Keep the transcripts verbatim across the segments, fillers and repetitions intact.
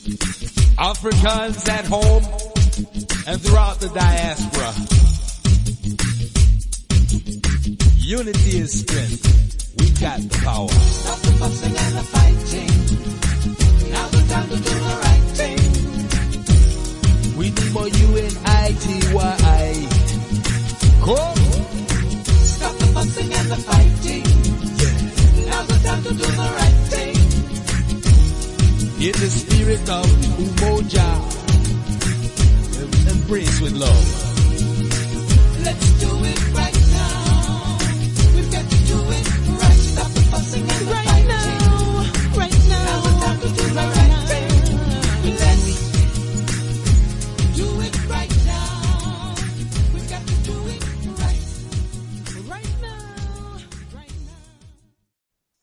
Africans at home and throughout the diaspora. Unity is strength. We got the power. Stop the fussing and the fighting. Now's the time to do the right thing. We need more U N I T Y. Come. Stop the fussing and the fighting. Yeah. Now's the time to do the right thing. In the spirit of Umoja, embrace with love. Let's do it right now. We've got to do it right. Stop the fussing and the Right fighting. now, right now, Now's the time to do the right right now. thing. Let's do it right now. We've got to do it right. Right now, right now.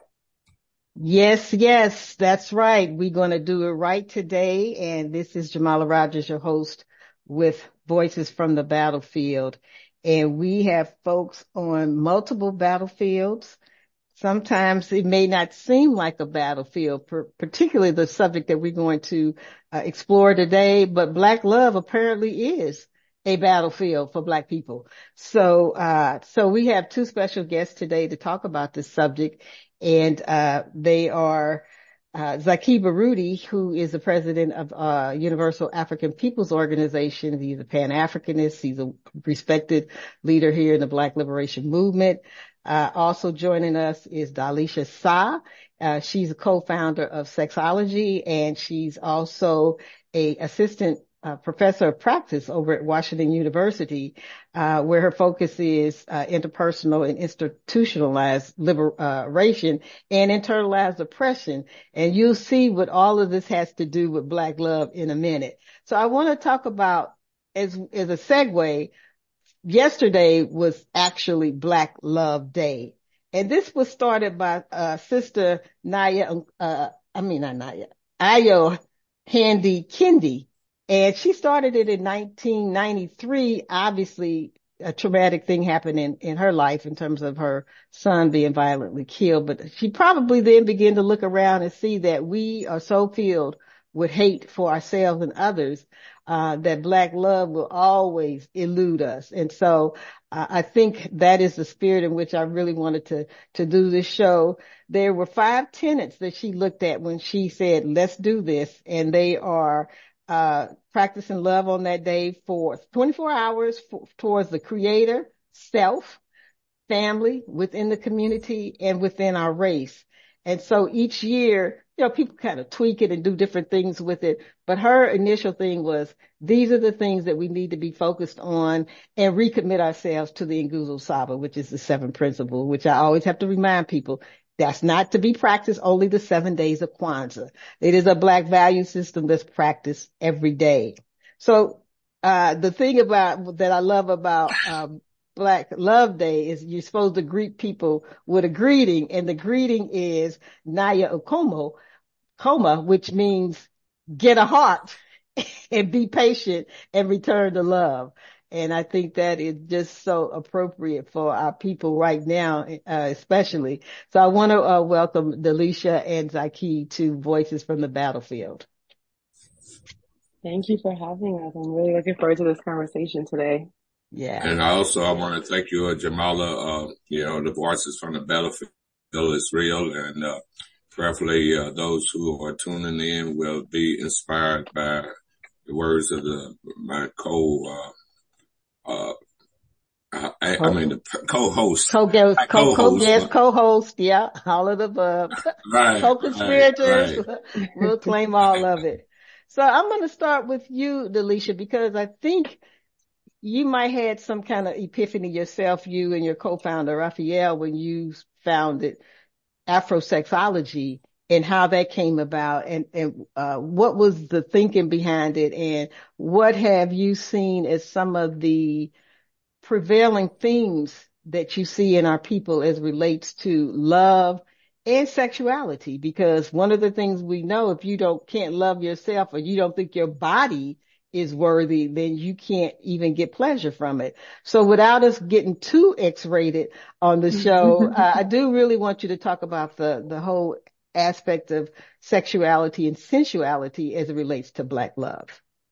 Yes, yes, that's right. We're going to do it right today. And this is Jamala Rogers, your host with Voices from the Battlefield. And we have folks on multiple battlefields. Sometimes it may not seem like a battlefield, per- particularly the subject that we're going to uh, explore today, but Black love apparently is a battlefield for Black people. So, uh, so we have two special guests today to talk about this subject, and uh, they are uh, Zaki Baruti, who is the president of uh, Universal African Peoples Organization. He's a Pan-Africanist. He's a respected leader here in the Black Liberation Movement. Uh, also joining us is Dalisha Sa. Uh, she's a co-founder of Sexology, and she's also a assistant uh, professor of practice over at Washington University, uh, where her focus is uh, interpersonal and institutionalized liberation and internalized oppression. And you'll see what all of this has to do with Black love in a minute. So I want to talk about, as as a segue, yesterday was actually Black Love Day. And this was started by uh, Sister Naya, uh, I mean, not Naya, Ayo Handy Kendi. And she started it in nineteen ninety-three. Obviously, a traumatic thing happened in, in her life in terms of her son being violently killed. But she probably then began to look around and see that we are so filled with hate for ourselves and others, uh, that Black love will always elude us. And so uh, I think that is the spirit in which I really wanted to, to do this show. There were five tenets that she looked at when she said, let's do this. And they are, uh, practicing love on that day for twenty-four hours for, towards the creator, self, family, within the community, and within our race. And so each year, you know, people kind of tweak it and do different things with it. But her initial thing was, these are the things that we need to be focused on and recommit ourselves to the Nguzo Saba, which is the seventh principle, which I always have to remind people, that's not to be practiced only the seven days of Kwanzaa. It is a Black value system that's practiced every day. So, uh, the thing about, that I love about, um, Black Love Day is you're supposed to greet people with a greeting, and the greeting is Naya Okomo, Koma, which means get a heart and be patient and return to love. And I think that is just so appropriate for our people right now, uh, especially. So I want to uh, welcome Dalisha and Zaki to Voices from the Battlefield. Thank you for having us. I'm really looking forward to this conversation today. Yeah. And I also, I want to thank you, uh, Jamala. Uh, you know, the Voices from the Battlefield is real, and uh, prayerfully, uh, those who are tuning in will be inspired by the words of the my co. Uh, uh, I, I mean, the co-host. Co-host, co- co- yes, uh, co-host, yeah, all of the above. Right, Co-conspirators, right, right. we'll claim all of it. So I'm going to start with you, Dalisha, because I think you might had some kind of epiphany yourself, you and your co-founder, Raphael, when you founded Afrosexology, and how that came about, and, and uh, what was the thinking behind it, and what have you seen as some of the prevailing themes that you see in our people as relates to love and sexuality? Because one of the things we know, if you don't can't love yourself, or you don't think your body is worthy, then you can't even get pleasure from it. So without us getting too X-rated on the show, uh, I do really want you to talk about the the whole aspect of sexuality and sensuality as it relates to Black love?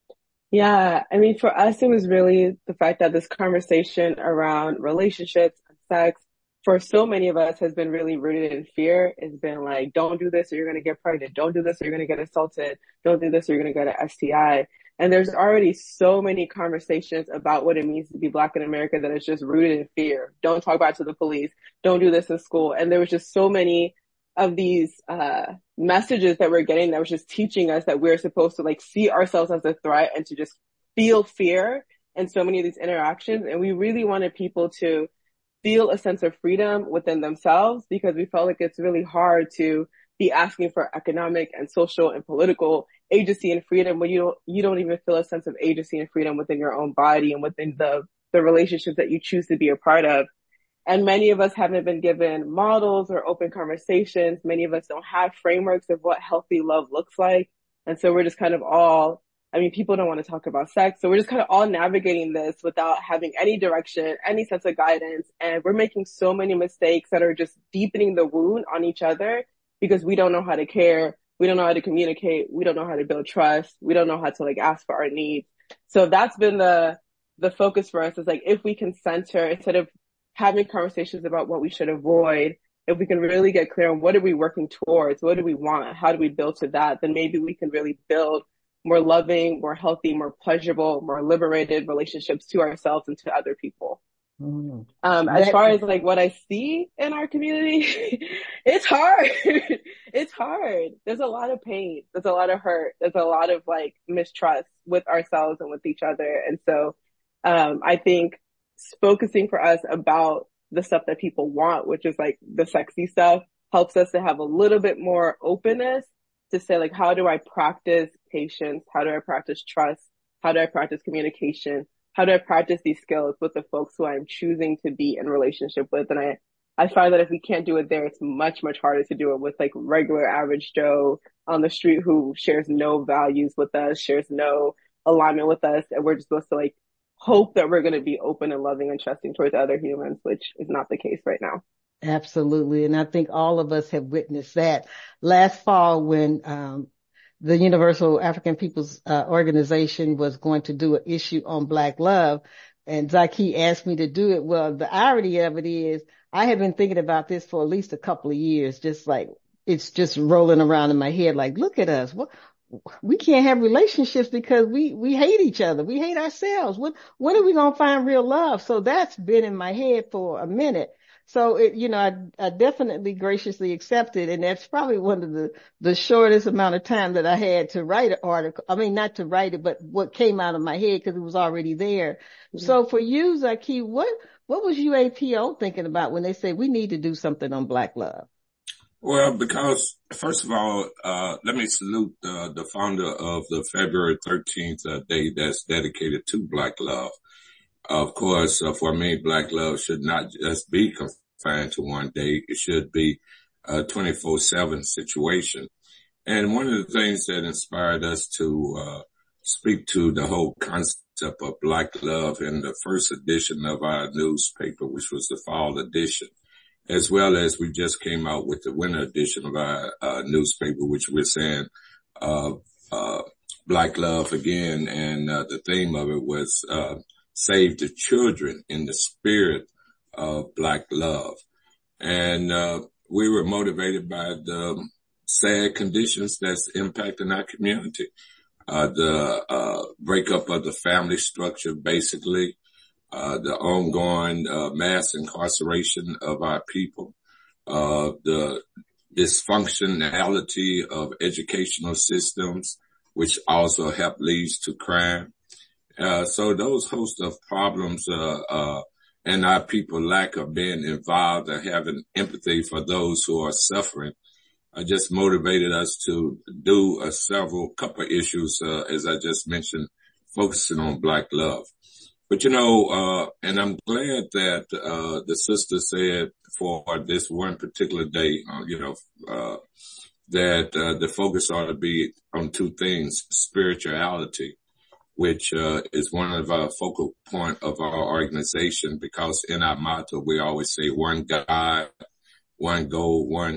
Yeah, I mean, for us, it was really the fact that this conversation around relationships and sex for so many of us has been really rooted in fear. It's been like, don't do this or you're going to get pregnant. Don't do this or you're going to get assaulted. Don't do this or you're going to get an S T I. And there's already so many conversations about what it means to be Black in America that is just rooted in fear. Don't talk about it to the police. Don't do this in school. And there was just so many of these uh messages that we're getting that was just teaching us that we're supposed to like see ourselves as a threat and to just feel fear in so many of these interactions. And we really wanted people to feel a sense of freedom within themselves, because we felt like it's really hard to be asking for economic and social and political agency and freedom when you don't you don't even feel a sense of agency and freedom within your own body and within the the relationships that you choose to be a part of. And many of us haven't been given models or open conversations. Many of us don't have frameworks of what healthy love looks like. And so we're just kind of all, I mean, people don't want to talk about sex. So we're just kind of all navigating this without having any direction, any sense of guidance. And we're making so many mistakes that are just deepening the wound on each other because we don't know how to care. We don't know how to communicate. We don't know how to build trust. We don't know how to like ask for our needs. So that's been the, the focus for us is like, if we can center instead of having conversations about what we should avoid, if we can really get clear on what are we working towards, what do we want, how do we build to that, then maybe we can really build more loving, more healthy, more pleasurable, more liberated relationships to ourselves and to other people. Mm. Um, as far as like what I see in our community, it's hard. It's hard. There's a lot of pain. There's a lot of hurt. There's a lot of like mistrust with ourselves and with each other. And so, um, I think focusing for us about the stuff that people want, which is like the sexy stuff, helps us to have a little bit more openness to say like, how do I practice patience? How do I practice trust? How do I practice communication? How do I practice these skills with the folks who I'm choosing to be in relationship with? And I, I find that if we can't do it there, it's much, much harder to do it with like regular average Joe on the street who shares no values with us, shares no alignment with us. And we're just supposed to like hope that we're going to be open and loving and trusting towards other humans, which is not the case right now. Absolutely. And I think all of us have witnessed that. Last fall, when um the Universal African Peoples uh, Organization was going to do an issue on Black love, and Zaki asked me to do it. Well, the irony of it is I have been thinking about this for at least a couple of years, just like it's just rolling around in my head like, look at us. What? We can't have relationships because we, we hate each other. We hate ourselves. When, when are we going to find real love? So that's been in my head for a minute. So it, you know, I, I definitely graciously accepted. And that's probably one of the, the shortest amount of time that I had to write an article. I mean, not to write it, but what came out of my head because it was already there. Mm-hmm. So for you, Zaki, what, what was U A P O thinking about when they said we need to do something on Black love? Well, because first of all, uh, let me salute uh, the founder of the February thirteenth uh, day that's dedicated to Black love. Of course, uh, for me, Black love should not just be confined to one day. It should be a twenty-four seven situation. And one of the things that inspired us to uh, speak to the whole concept of Black love in the first edition of our newspaper, which was the fall edition, as well as we just came out with the winter edition of our uh, newspaper, which we're saying uh, uh, Black love again. And uh, the theme of it was uh, save the children in the spirit of Black love. And uh, we were motivated by the sad conditions that's impacting our community. Uh, the uh, breakup of the family structure, basically. Uh, the ongoing, uh, mass incarceration of our people, uh, the dysfunctionality of educational systems, which also help leads to crime. Uh, so those host of problems, uh, uh, and our people lack of being involved and having empathy for those who are suffering, uh, just motivated us to do a several couple of issues, uh, as I just mentioned, focusing on Black love. But, you know, uh, and I'm glad that, uh, the sister said for this one particular day, uh, you know, uh, that, uh, the focus ought to be on two things, spirituality, which, uh, is one of our focal point of our organization, because in our motto, we always say one God, one goal, one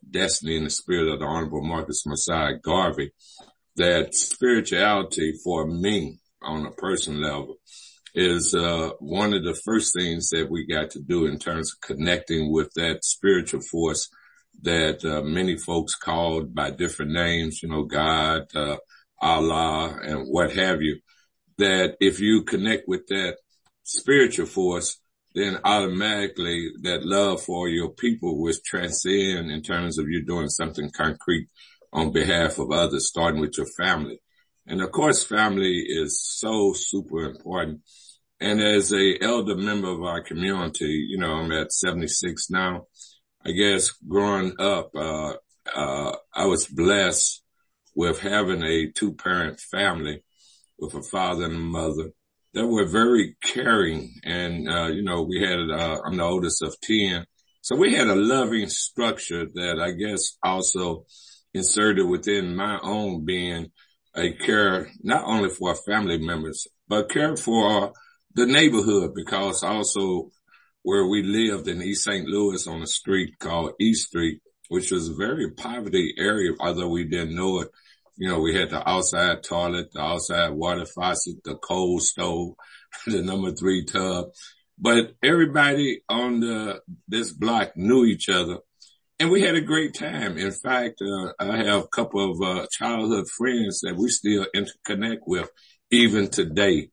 Destiny in the Spirit of the Honorable Marcus Messiah Garvey, that spirituality for me on a personal level is uh one of the first things that we got to do in terms of connecting with that spiritual force that uh, many folks called by different names, you know, God, uh, Allah, and what have you, that if you connect with that spiritual force, then automatically that love for your people will transcend in terms of you doing something concrete on behalf of others, starting with your family. And of course, family is so super important. And as a elder member of our community, you know, I'm at seventy-six now. I guess growing up, uh, uh, I was blessed with having a two-parent family with a father and a mother that were very caring. And, uh, you know, we had, uh, I'm the oldest of ten. So we had a loving structure that I guess also inserted within my own being a care, not only for our family members, but care for the neighborhood, because also where we lived in East Saint Louis on a street called East Street, which was a very poverty area, although we didn't know it. You know, we had the outside toilet, the outside water faucet, the coal stove, the number three tub. But everybody on the, this block knew each other, and we had a great time. In fact, uh, I have a couple of uh, childhood friends that we still interconnect with even today.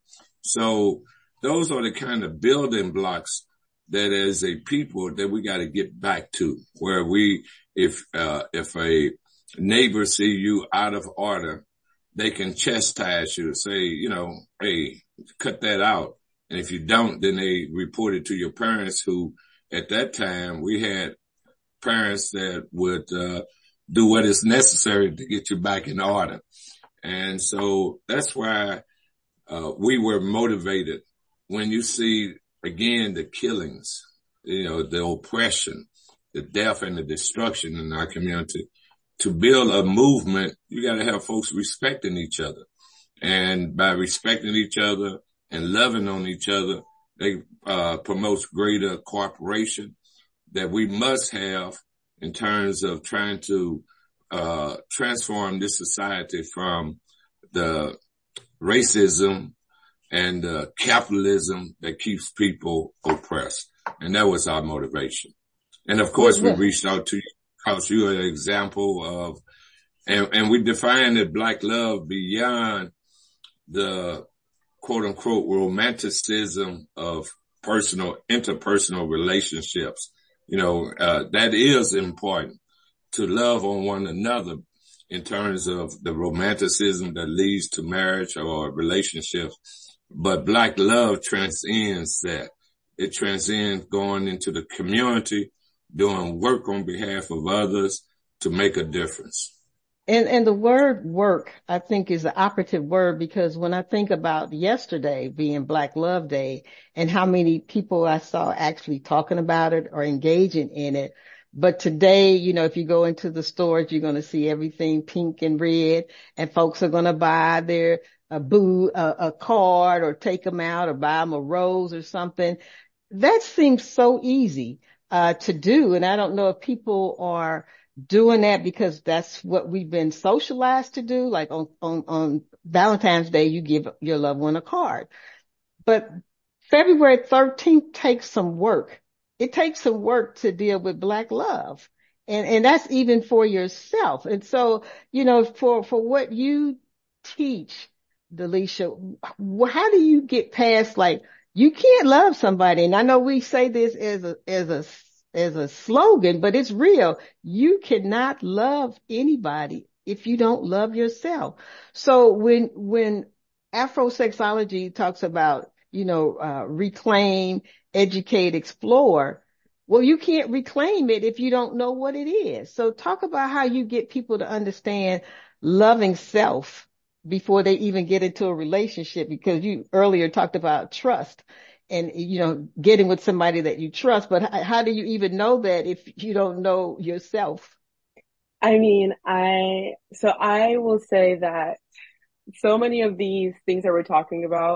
So those are the kind of building blocks that as a people that we got to get back to, where we, if, uh, if a neighbor see you out of order, they can chastise you, say, you know, hey, cut that out. And if you don't, then they report it to your parents, who at that time we had parents that would, uh, do what is necessary to get you back in order. And so that's why, uh, we were motivated when you see again the killings, you know, the oppression, the death and the destruction in our community. To build a movement, you got to have folks respecting each other. And by respecting each other and loving on each other, they uh promotes greater cooperation that we must have in terms of trying to uh transform this society from the racism and uh capitalism that keeps people oppressed. And that was our motivation. And of course, we reached out to you because you are an example of, and, and we define that Black love beyond the quote unquote romanticism of personal, interpersonal relationships. You know, uh, that is important, to love on one another in terms of the romanticism that leads to marriage or relationships. But Black love transcends that. It transcends going into the community, doing work on behalf of others to make a difference. And, and the word work, I think, is the operative word, because when I think about yesterday being Black Love Day and how many people I saw actually talking about it or engaging in it. But today, you know, if you go into the stores, you're going to see everything pink and red, and folks are going to buy their a boo, a, a card, or take them out or buy them a rose or something. That seems so easy uh to do. And I don't know if people are doing that because that's what we've been socialized to do. Like on, on, on Valentine's Day, you give your loved one a card. But February thirteenth takes some work. It takes some work to deal with Black love. And, and that's even for yourself. And so, you know, for, for what you teach, Delisha, how do you get past, like, you can't love somebody? And I know we say this as a, as a, as a slogan, but it's real. You cannot love anybody if you don't love yourself. So when, when Afrosexology talks about, you know, uh, reclaim, educate, explore, well, you can't reclaim it if you don't know what it is. So talk about how you get people to understand loving self before they even get into a relationship, because you earlier talked about trust and, you know, getting with somebody that you trust. But how, how do you even know that if you don't know yourself? I mean, I, so I will say that so many of these things that we're talking about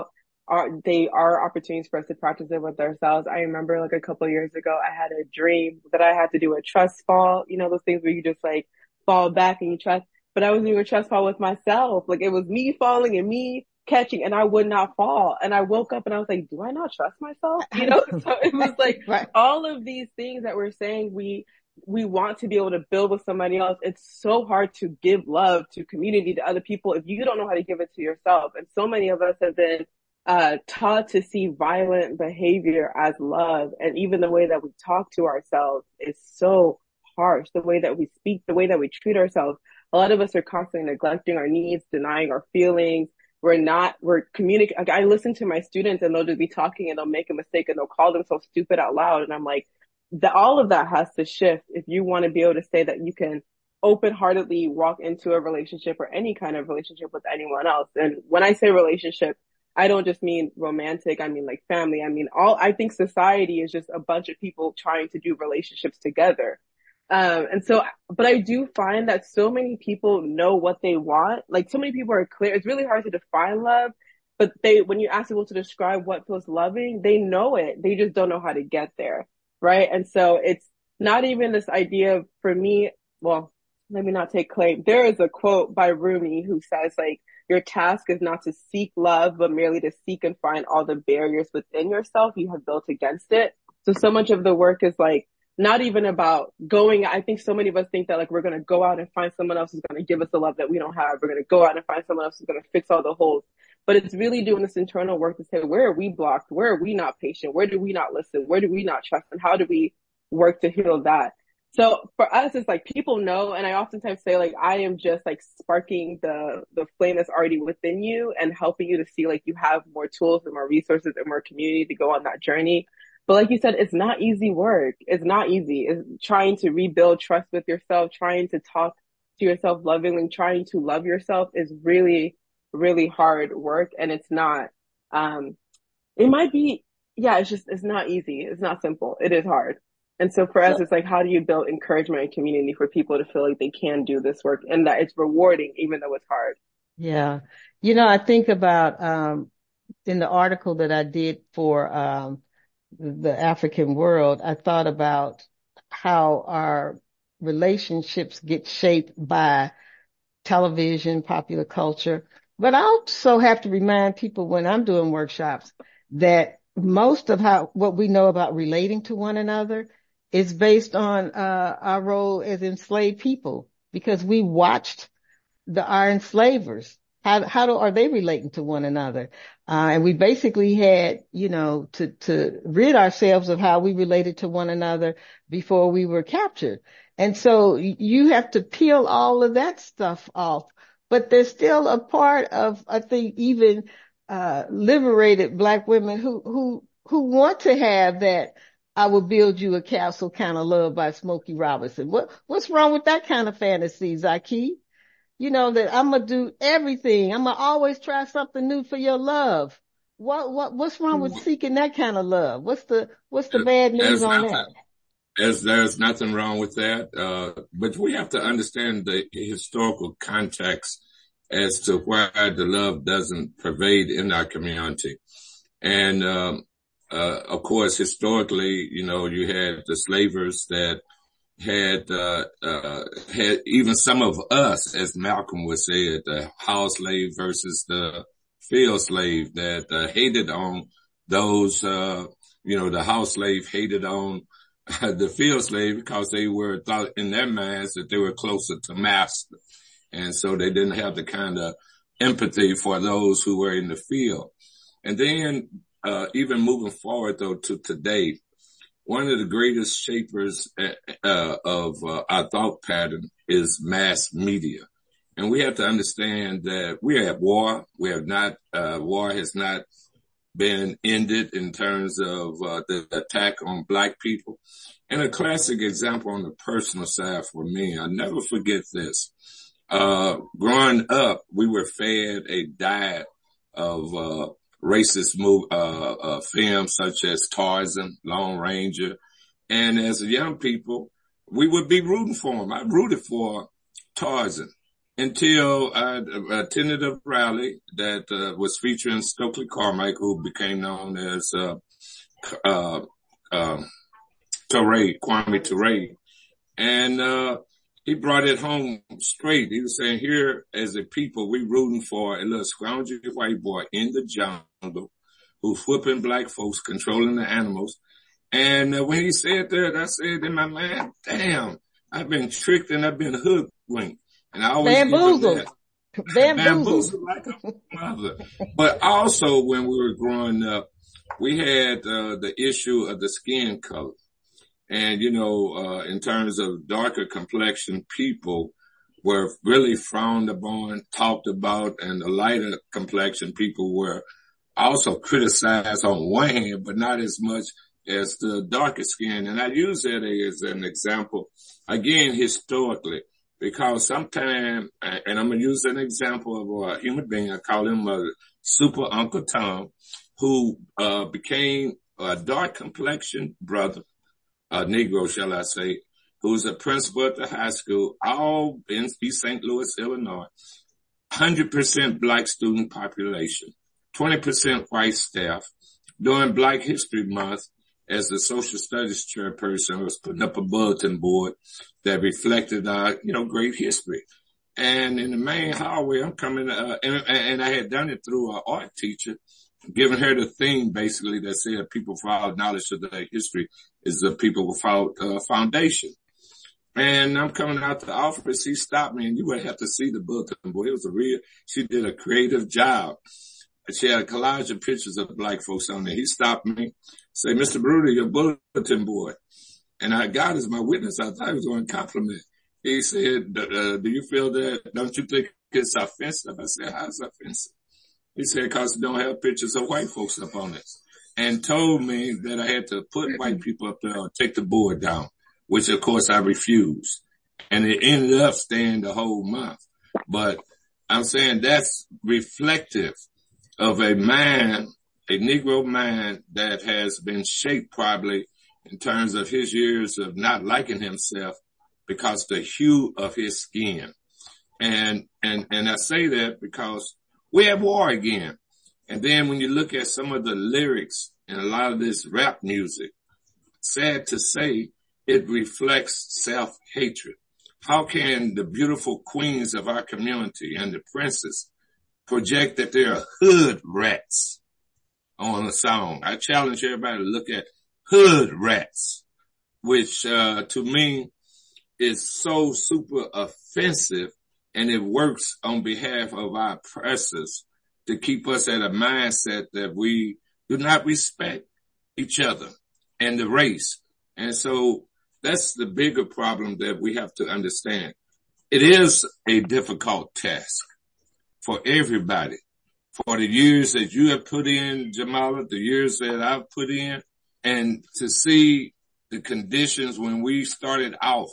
are, they are opportunities for us to practice it with ourselves. I remember like a couple of years ago, I had a dream that I had to do a trust fall, you know, those things where you just like fall back and you trust, but I was doing a trust fall with myself. Like it was me falling and me catching, and I would not fall. And I woke up and I was like, do I not trust myself? You know, so it was like right. all of these things that we're saying we, we want to be able to build with somebody else. It's so hard to give love to community, to other people, if you don't know how to give it to yourself. And so many of us have been uh, taught to see violent behavior as love. And even the way that we talk to ourselves is so harsh. The way that we speak, the way that we treat ourselves. A lot of us are constantly neglecting our needs, denying our feelings. We're not, we're communicating. Like I listen to my students and they'll just be talking and they'll make a mistake and they'll call themselves stupid out loud. And I'm like, that all of that has to shift if you want to be able to say that you can open-heartedly walk into a relationship or any kind of relationship with anyone else. And when I say relationship, I don't just mean romantic. I mean like family. I mean all, I think society is just a bunch of people trying to do relationships together. Um, and so, but I do find that so many people know what they want. Like so many people are clear. It's really hard to define love, but they, when you ask people to describe what feels loving, they know it. They just don't know how to get there. Right. And so it's not even this idea of, for me, well, let me not take claim. There is a quote by Rumi who says like, your task is not to seek love, but merely to seek and find all the barriers within yourself you have built against it. So, so much of the work is like, not even about going. I think so many of us think that like, we're going to go out and find someone else who's going to give us the love that we don't have. We're going to go out and find someone else who's going to fix all the holes. But it's really doing this internal work to say, where are we blocked? Where are we not patient? Where do we not listen? Where do we not trust? And how do we work to heal that? So for us, it's like people know. And I oftentimes say like, I am just like sparking the, the flame that's already within you and helping you to see like you have more tools and more resources and more community to go on that journey. But like you said, it's not easy work. It's not easy. It's trying to rebuild trust with yourself, trying to talk to yourself lovingly, trying to love yourself is really, really hard work. And it's not, um, it might be, yeah, it's just, it's not easy. It's not simple. It is hard. And so for us, it's like, how do you build encouragement and community for people to feel like they can do this work and that it's rewarding, even though it's hard? Yeah. You know, I think about, um, in the article that I did for, um, the African world, I thought about how our relationships get shaped by television, popular culture. But I also have to remind people when I'm doing workshops that most of how, what we know about relating to one another is based on, uh, our role as enslaved people, because we watched the, our enslavers. How, how do, are they relating to one another? Uh, and we basically had, you know, to, to rid ourselves of how we related to one another before we were captured. And so you have to peel all of that stuff off. But there's still a part of, I think, even, uh, liberated Black women who, who, who want to have that, I will build you a castle kind of love by Smokey Robinson. What, what's wrong with that kind of fantasy, Zaki? You know, that I'm going to do everything. I'm going to always try something new for your love. What, what, what's wrong with seeking that kind of love? What's the, what's the bad news there's on nothing, that? There's, there's nothing wrong with that. Uh, but we have to understand the historical context as to why the love doesn't pervade in our community. And, um, uh, of course, historically, you know, you had the slavers that had, uh, uh, had even some of us, as Malcolm would say, the house slave versus the field slave that uh, hated on those, uh, you know, the house slave hated on uh, the field slave because they were thought in their minds that they were closer to master. And so they didn't have the kind of empathy for those who were in the field. And then, uh, even moving forward though to today, one of the greatest shapers uh, of uh, our thought pattern is mass media. And we have to understand that we are at war. We have not, uh, war has not been ended in terms of uh, the attack on Black people. And a classic example on the personal side for me, I'll never forget this. Uh, growing up, we were fed a diet of uh, racist move, uh, uh, films such as Tarzan, Lone Ranger. And as young people, we would be rooting for them. I rooted for Tarzan. until I attended a rally that uh, was featuring Stokely Carmichael, who became known as uh, uh, uh, Toure, Kwame Toure. And uh, he brought it home straight. He was saying, here, as a people, we rooting for a little scroungy white boy in the jungle who's whipping black folks, controlling the animals. And uh, when he said that, I said in my mind, damn, I've been tricked and I've been hoodwinked. And I always bamboozled. Bamboozled. Bamboozled like a mother. But also when we were growing up, we had uh, the issue of the skin color. And, you know, uh, in terms of darker complexion people were really frowned upon, talked about, and the lighter complexion people were also criticized on one hand, but not as much as the darker skin. And I use that as an example, again, historically, because sometimes, and I'm going to use an example of a human being, I call him a super Uncle Tom, who uh became a dark complexion brother, a Negro, shall I say, who's a principal at the high school, all in East Saint Louis, Illinois, one hundred percent black student population, twenty percent white staff. During Black History Month, as the social studies chairperson, I was putting up a bulletin board that reflected our, you know, great history. And in the main hallway, I'm coming, uh, and, and I had done it through an art teacher, giving her the theme basically that said people without knowledge of their history is the people without uh, foundation. And I'm coming out the office. He stopped me, and you would have to see the bulletin board. It was a real, she did a creative job. She had a collage of pictures of black folks on there. He stopped me, say, Mister Bruder, your bulletin board. And I got as my witness. I thought he was going to compliment. He said, uh, do you feel that? Don't you think it's offensive? I said, how's it offensive? He said, because it don't have pictures of white folks up on it. And told me that I had to put white people up there or take the board down, which of course I refused. And it ended up staying the whole month. But I'm saying that's reflective of a man, a Negro man that has been shaped probably in terms of his years of not liking himself because the hue of his skin. And, and, and I say that because we have war again. And then when you look at some of the lyrics and a lot of this rap music, sad to say, it reflects self-hatred. How can the beautiful queens of our community and the princes project that they're hood rats on a song? I challenge everybody to look at hood rats, which uh to me is so super offensive, and it works on behalf of our oppressors to keep us at a mindset that we do not respect each other and the race. And so that's the bigger problem that we have to understand. It is a difficult task for everybody. For the years that you have put in, Jamala, the years that I've put in, and to see the conditions when we started off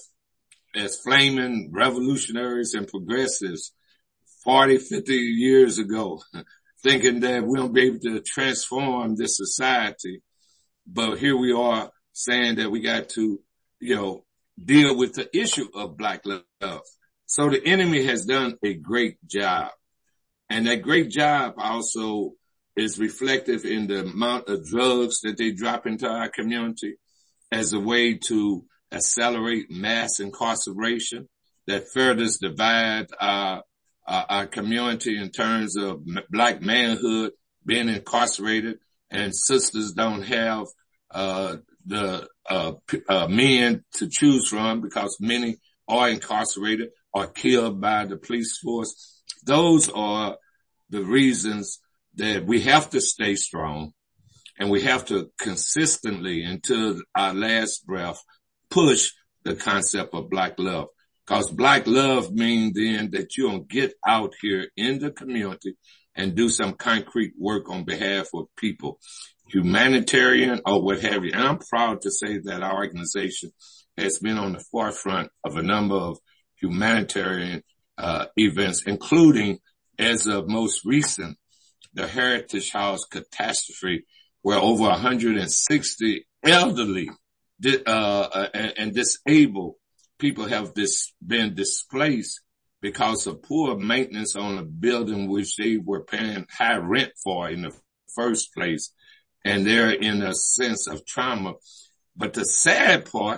as flaming revolutionaries and progressives forty, fifty years ago, thinking that we'll be able to transform this society. But here we are saying that we got to, you know, deal with the issue of black love. So the enemy has done a great job. And that great job also is reflective in the amount of drugs that they drop into our community as a way to accelerate mass incarceration that furthers divide our, our, our community in terms of black manhood being incarcerated, and sisters don't have uh the uh, uh men to choose from because many are incarcerated or killed by the police force. Those are the reasons that we have to stay strong, and we have to consistently, until our last breath, push the concept of black love. Because black love means then that you don't get out here in the community and do some concrete work on behalf of people, humanitarian or what have you. And I'm proud to say that our organization has been on the forefront of a number of humanitarian uh events, including, as of most recent, the Heritage House catastrophe, where over one hundred sixty elderly uh and, and disabled people have dis- been displaced because of poor maintenance on a building which they were paying high rent for in the first place. And they're in a sense of trauma. But the sad part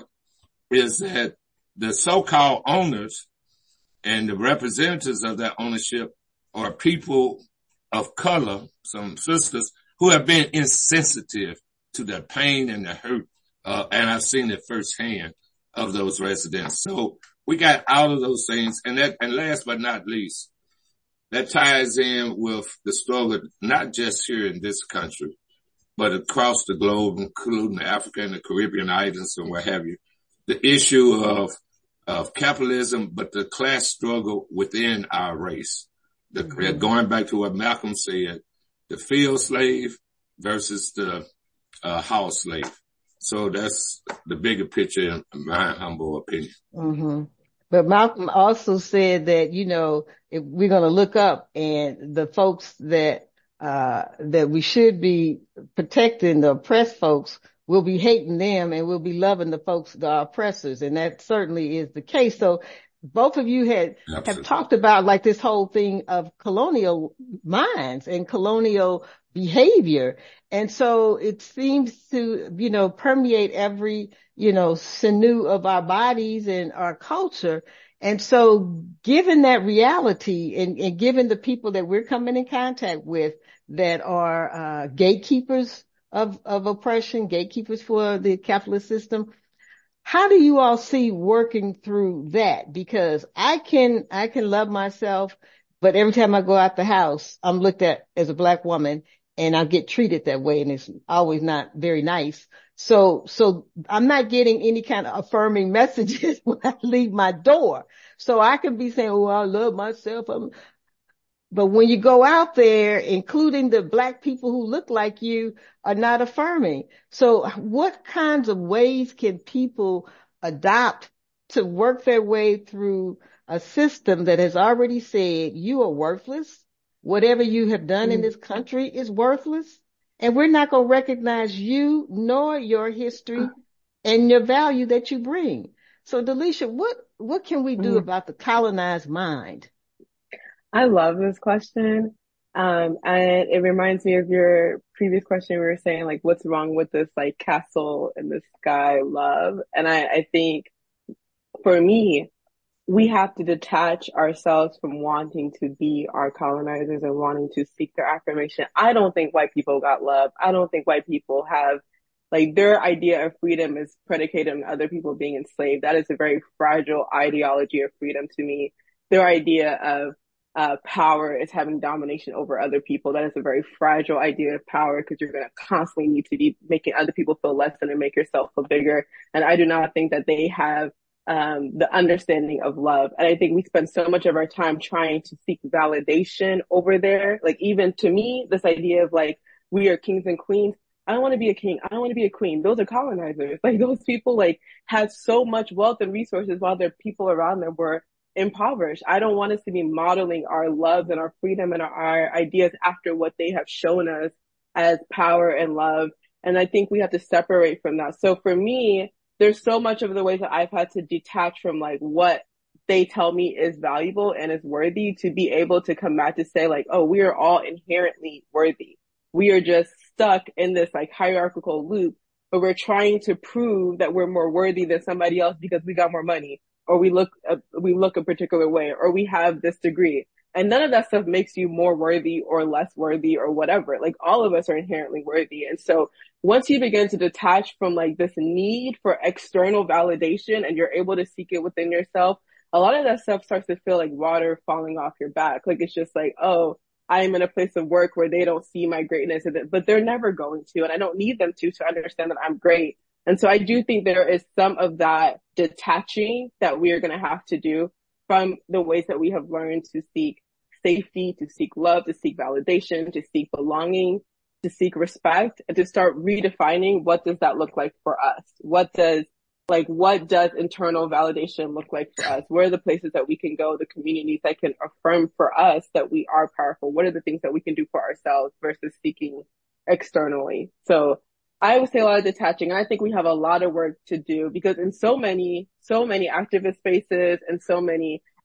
is that the so-called owners and the representatives of that ownership are people of color, some sisters, who have been insensitive to the pain and the hurt. Uh, and I've seen it firsthand of those residents. So we got out of those things. And that, and last but not least, that ties in with the struggle, not just here in this country, but across the globe, including Africa and the Caribbean islands and what have you. The issue of, of capitalism, but the class struggle within our race. The, mm-hmm. Going back to what Malcolm said, the field slave versus the uh, house slave. So that's the bigger picture in my humble opinion. Mm-hmm. But Malcolm also said that, you know, if we're going to look up and the folks that, uh, that we should be protecting, the oppressed folks, we'll be hating them and we'll be loving the folks, the oppressors. And that certainly is the case. So both of you had, Absolutely. have talked about like this whole thing of colonial minds and colonial behavior. And so it seems to, you know, permeate every, you know, sinew of our bodies and our culture. And so given that reality and, and given the people that we're coming in contact with that are, uh, gatekeepers of, of oppression, gatekeepers for the capitalist system, how do you all see working through that? Because I can, I can love myself, but every time I go out the house, I'm looked at as a black woman and I get treated that way. And it's always not very nice. So, so I'm not getting any kind of affirming messages when I leave my door. So I can be saying, oh, I love myself. I'm, but when you go out there, including the black people who look like you, are not affirming. So what kinds of ways can people adopt to work their way through a system that has already said you are worthless? Whatever you have done in this country is worthless. And we're not going to recognize you nor your history and your value that you bring. So Delisha, what, what can we do about the colonized mind? I love this question. Um, and it reminds me of your previous question. We were saying like, what's wrong with this like castle in the sky love? And I, I think for me, we have to detach ourselves from wanting to be our colonizers and wanting to seek their affirmation. I don't think white people got love. I don't think white people have, like, their idea of freedom is predicated on other people being enslaved. That is a very fragile ideology of freedom to me. Their idea of uh power is having domination over other people. That is a very fragile idea of power because you're going to constantly need to be making other people feel less than and make yourself feel bigger. And I do not think that they have um the understanding of love. And I think we spend so much of our time trying to seek validation over there. Like, even to me, this idea of like, we are kings and queens. I don't want to be a king. I don't want to be a queen. Those are colonizers. Like, those people like had so much wealth and resources while their people around them were impoverished. I don't want us to be modeling our love and our freedom and our, our ideas after what they have shown us as power and love. And I think we have to separate from that. So for me, there's so much of the ways that I've had to detach from like what they tell me is valuable and is worthy to be able to come back to say like, oh, we are all inherently worthy. We are just stuck in this like hierarchical loop, but we're trying to prove that we're more worthy than somebody else because we got more money, or we look, uh, we look a particular way, or we have this degree. And none of that stuff makes you more worthy or less worthy or whatever. Like, all of us are inherently worthy. And so once you begin to detach from like this need for external validation and you're able to seek it within yourself, a lot of that stuff starts to feel like water falling off your back. Like, it's just like, oh, I am in a place of work where they don't see my greatness, but they're never going to, and I don't need them to, to understand that I'm great. And so I do think there is some of that detaching that we are going to have to do from the ways that we have learned to seek safety, to seek love, to seek validation, to seek belonging, to seek respect, and to start redefining what does that look like for us? What does, like, what does internal validation look like for us? Where are the places that we can go, the communities that can affirm for us that we are powerful? What are the things that we can do for ourselves versus seeking externally? So I would say a lot of detaching. I think we have a lot of work to do because in so many, so many activist spaces and so many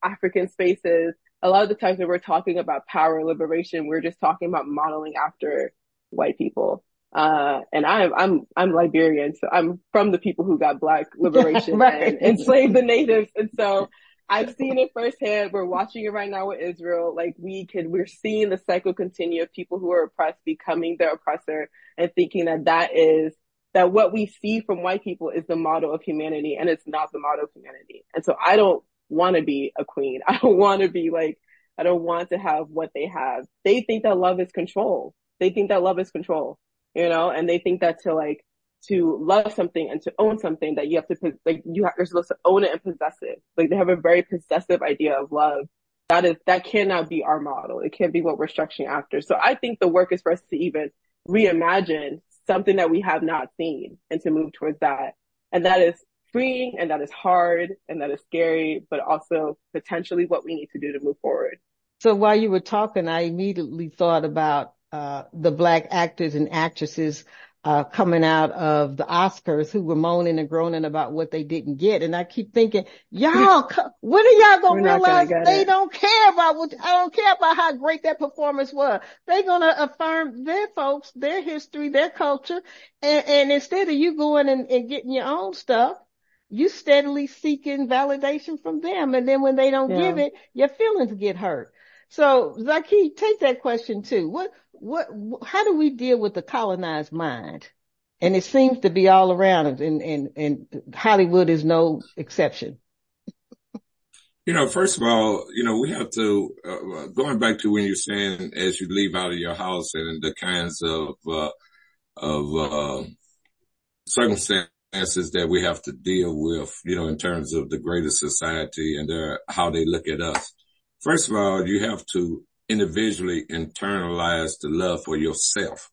African spaces, a lot of the times when we're talking about power and liberation, we're just talking about modeling after white people. Uh, and I'm, I'm, I'm Liberian, so I'm from the people who got Black liberation Right. and enslaved the natives. And so I've seen it firsthand. We're watching it right now with Israel. Like we can, we're seeing the cycle continue of people who are oppressed becoming the oppressor and thinking that that is, that what we see from white people is the model of humanity, and it's not the model of humanity. And so I don't want to be a queen. I don't want to be like, I don't want to have what they have. They think that love is control. They think that love is control. You know, and they think that to like, to love something and to own something that you have to, like, you have, you're supposed to own it and possess it. Like they have a very possessive idea of love. That is, that cannot be our model. It can't be what we're structuring after. So I think the work is for us to even reimagine something that we have not seen and to move towards that. And that is freeing, and that is hard, and that is scary, but also potentially what we need to do to move forward. So while you were talking, I immediately thought about uh the Black actors and actresses uh coming out of the Oscars who were moaning and groaning about what they didn't get. And I keep thinking, y'all, when are y'all gonna realize gonna they it. don't care about what, I don't care about how great that performance was. They're gonna affirm their folks, their history, their culture. And, and instead of you going and, and getting your own stuff, you steadily seeking validation from them. And then when they don't Yeah. give it, your feelings get hurt. So Zaki, take that question too. What, what, how do we deal with the colonized mind? And it seems to be all around us, and, and, and Hollywood is no exception. You know, first of all, you know, we have to, uh, going back to when you're saying as you leave out of your house and the kinds of, uh, of, uh, circumstances that we have to deal with, you know, in terms of the greater society and their, how they look at us. First of all, you have to individually internalize the love for yourself.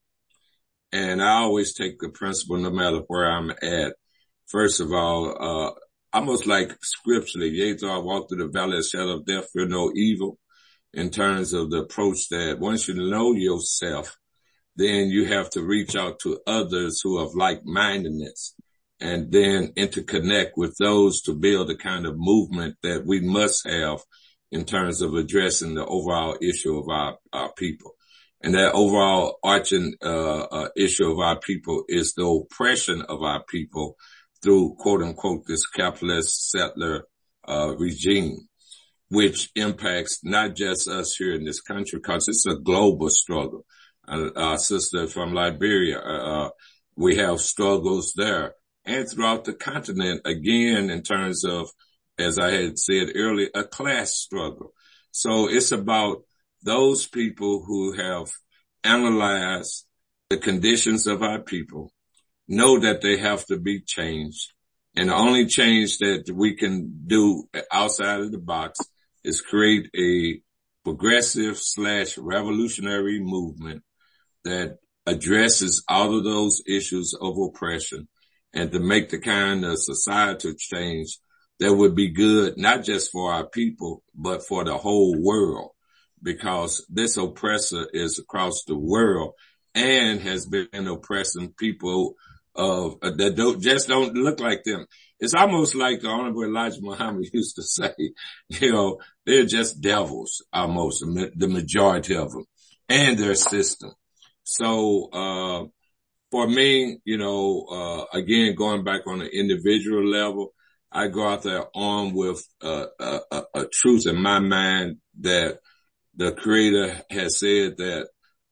And I always take the principle, no matter where I'm at. First of all, uh, almost like scripturally, yea, though I walk through the valley of the shadow of death, fear no evil, in terms of the approach that once you know yourself, then you have to reach out to others who have like-mindedness and then interconnect with those to build the kind of movement that we must have in terms of addressing the overall issue of our, our people. And that overall arching uh, uh, issue of our people is the oppression of our people through, quote unquote, this capitalist settler uh, regime, which impacts not just us here in this country, because it's a global struggle. Uh, our sister from Liberia, uh, we have struggles there, and throughout the continent, again, in terms of, as I had said earlier, a class struggle. So it's about those people who have analyzed the conditions of our people, know that they have to be changed. And the only change that we can do outside of the box is create a progressive slash revolutionary movement that addresses all of those issues of oppression, and to make the kind of societal change that would be good, not just for our people, but for the whole world, because this oppressor is across the world and has been oppressing people of uh, that don't just don't look like them. It's almost like the Honorable Elijah Muhammad used to say, you know, they're just devils, almost the majority of them, and their system. So, uh, for me, you know, uh, again, going back on an individual level, I go out there armed with uh, a, a, a truth in my mind that the Creator has said that,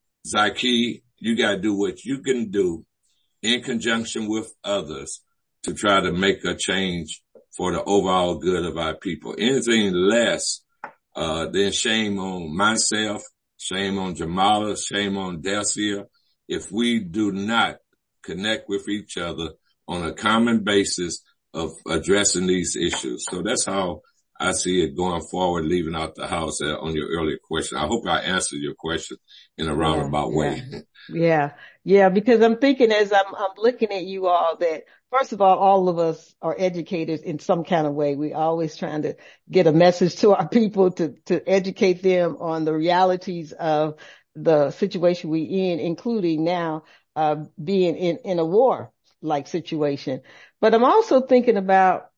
Zaki, you got to do what you can do in conjunction with others to try to make a change for the overall good of our people. Anything less, uh, then shame on myself, shame on Jamala, shame on Dacia, if we do not connect with each other on a common basis of addressing these issues. So that's how I see it going forward, leaving out the house uh, on your earlier question. I hope I answered your question in a roundabout yeah, way. Yeah. yeah. Yeah. Because I'm thinking as I'm, I'm looking at you all that, first of all, all of us are educators in some kind of way. We're always trying to get a message to our people to, to educate them on the realities of the situation we in, including now, uh, being in, in a war like situation. But I'm also thinking about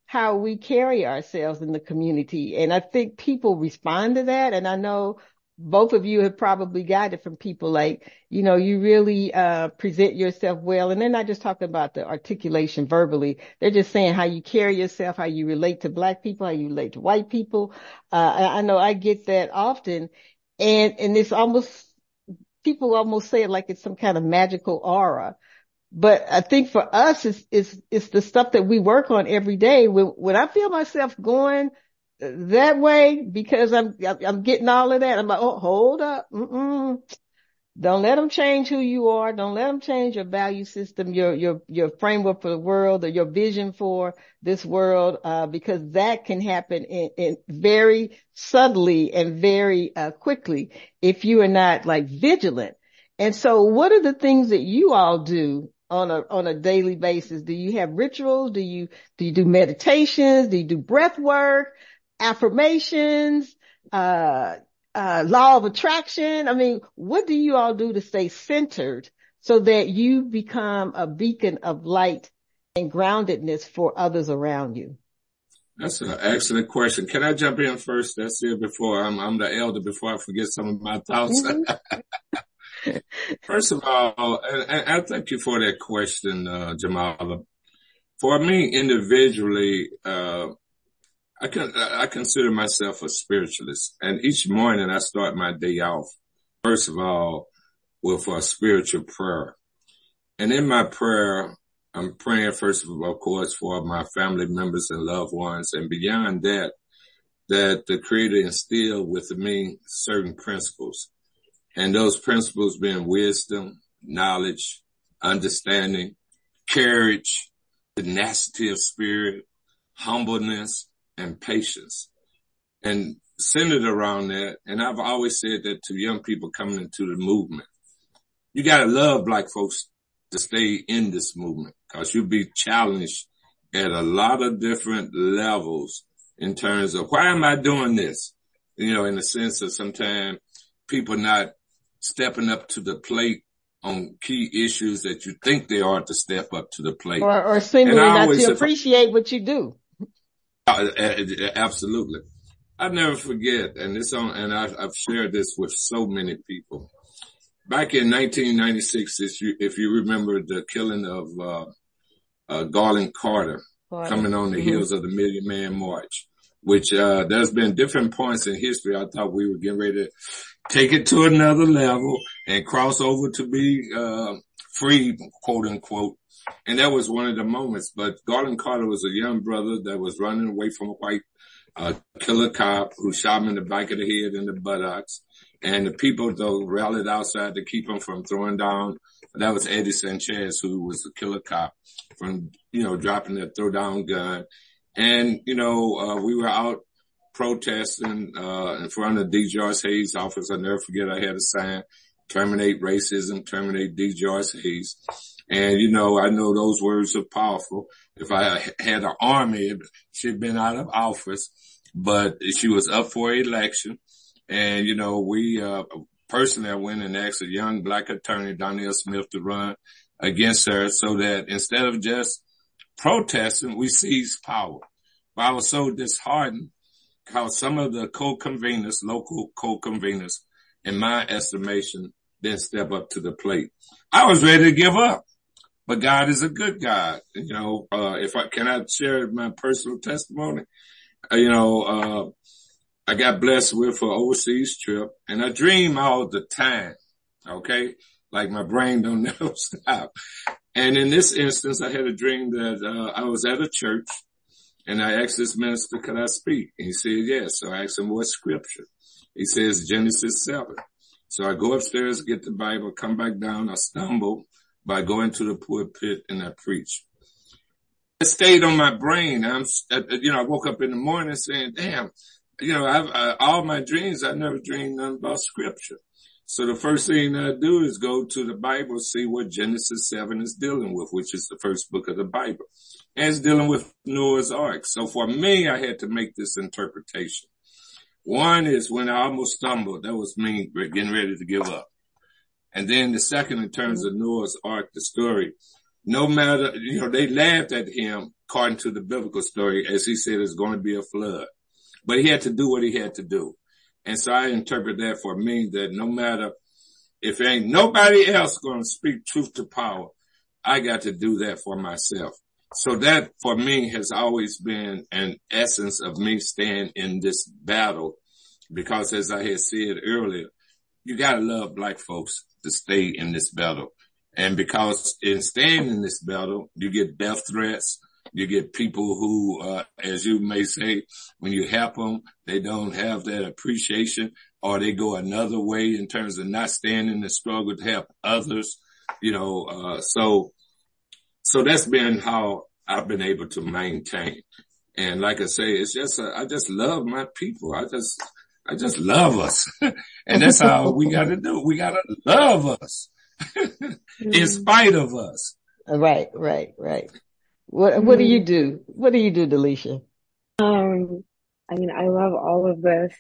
how we carry ourselves in the community. And I think people respond to that. And I know both of you have probably got it from people like, you know, you really uh present yourself well. And they're not just talking about the articulation verbally. They're just saying how you carry yourself, how you relate to Black people, how you relate to white people. Uh, I, I know I get that often. And, and it's almost, people almost say it like it's some kind of magical aura. But I think for us, it's, it's, it's the stuff that we work on every day. When, when I feel myself going that way, because I'm, I'm getting all of that, I'm like, oh, hold up. Mm-mm. Don't let them change who you are. Don't let them change your value system, your, your, your framework for the world, or your vision for this world, uh, because that can happen in, in very subtly and very, uh, quickly if you are not like vigilant. And so what are the things that you all do on a, on a daily basis? Do you have rituals? Do you, do you do meditations? Do you do breath work, affirmations, uh, uh, law of attraction? I mean, what do you all do to stay centered so that you become a beacon of light and groundedness for others around you? That's an excellent question. Can I jump in first? That's it before I'm, I'm the elder before I forget some of my thoughts. Mm-hmm. First of all, and, and I thank you for that question, uh, Jamala. For me individually, uh, I can, I consider myself a spiritualist, and each morning I start my day off, first of all, with a spiritual prayer. And in my prayer, I'm praying first of all, of course, for my family members and loved ones. And beyond that, that the Creator instilled within me certain principles. And those principles being wisdom, knowledge, understanding, courage, tenacity of spirit, humbleness, and patience. And centered around that, and I've always said that to young people coming into the movement, you gotta love Black folks to stay in this movement, because you'll be challenged at a lot of different levels in terms of, why am I doing this? You know, in the sense of sometimes people not stepping up to the plate on key issues that you think they are to step up to the plate. Or, or seemingly not to appreciate what you do. Uh, absolutely. I never forget, and this on, and I've, I've shared this with so many people. Back in nineteen ninety-six, if you, if you remember the killing of, uh, uh, Garland Carter, Carter. coming on the mm-hmm. heels of the Million Man March, which, uh, there's been different points in history. I thought we were getting ready to take it to another level and cross over to be, uh, free, quote unquote. And that was one of the moments. But Garland Carter was a young brother that was running away from a white uh, killer cop who shot him in the back of the head and the buttocks. And the people, though, rallied outside to keep him from throwing down. That was Eddie Sanchez, who was the killer cop, from, you know, dropping that throw down gun. And, you know, uh, we were out protesting uh in front of D. Joyce Hayes' office. I'll never forget, I had a sign, terminate racism, terminate D. Joyce Hayes. And, you know, I know those words are powerful. If I had an army, she'd been out of office, but she was up for election. And, you know, we, uh, personally, I went and asked a young Black attorney, Donnell Smith, to run against her so that instead of just protesting, we seized power. But I was so disheartened how some of the co-conveners, local co-conveners, in my estimation, didn't step up to the plate. I was ready to give up. But God is a good God. You know, uh, if I, can I share my personal testimony? Uh, you know, uh, I got blessed with an overseas trip, and I dream all the time. Okay. Like my brain don't never stop. And in this instance, I had a dream that, uh, I was at a church, and I asked this minister, could I speak? And he said, yes. So I asked him what scripture. He says Genesis seven. So I go upstairs, get the Bible, come back down. I stumble by going to the pulpit, and I preach. It stayed on my brain. I'm, you know, I woke up in the morning saying, damn, you know, I've, I, all my dreams, I never dreamed nothing about scripture. So the first thing I do is go to the Bible, see what Genesis seven is dealing with, which is the first book of the Bible. And it's dealing with Noah's Ark. So for me, I had to make this interpretation. One is when I almost stumbled, that was me getting ready to give up. And then the second, in terms of Noah's Ark, the story, no matter, you know, they laughed at him according to the biblical story, as he said, it's going to be a flood. But he had to do what he had to do. And so I interpret that for me that no matter if ain't nobody else going to speak truth to power, I got to do that for myself. So that for me has always been an essence of me staying in this battle, because as I had said earlier, you got to love black folks to stay in this battle. And because in staying in this battle, you get death threats. You get people who, uh, as you may say, when you help them, they don't have that appreciation, or they go another way in terms of not staying in the struggle to help others, you know, uh, so, so that's been how I've been able to maintain. And like I say, it's just, uh, I just love my people. I just, I just love us. And that's how we got to do. We got to love us in spite of us. Right, right, right. What what do you do? What do you do, Delisha? Um, I mean, I love all of this.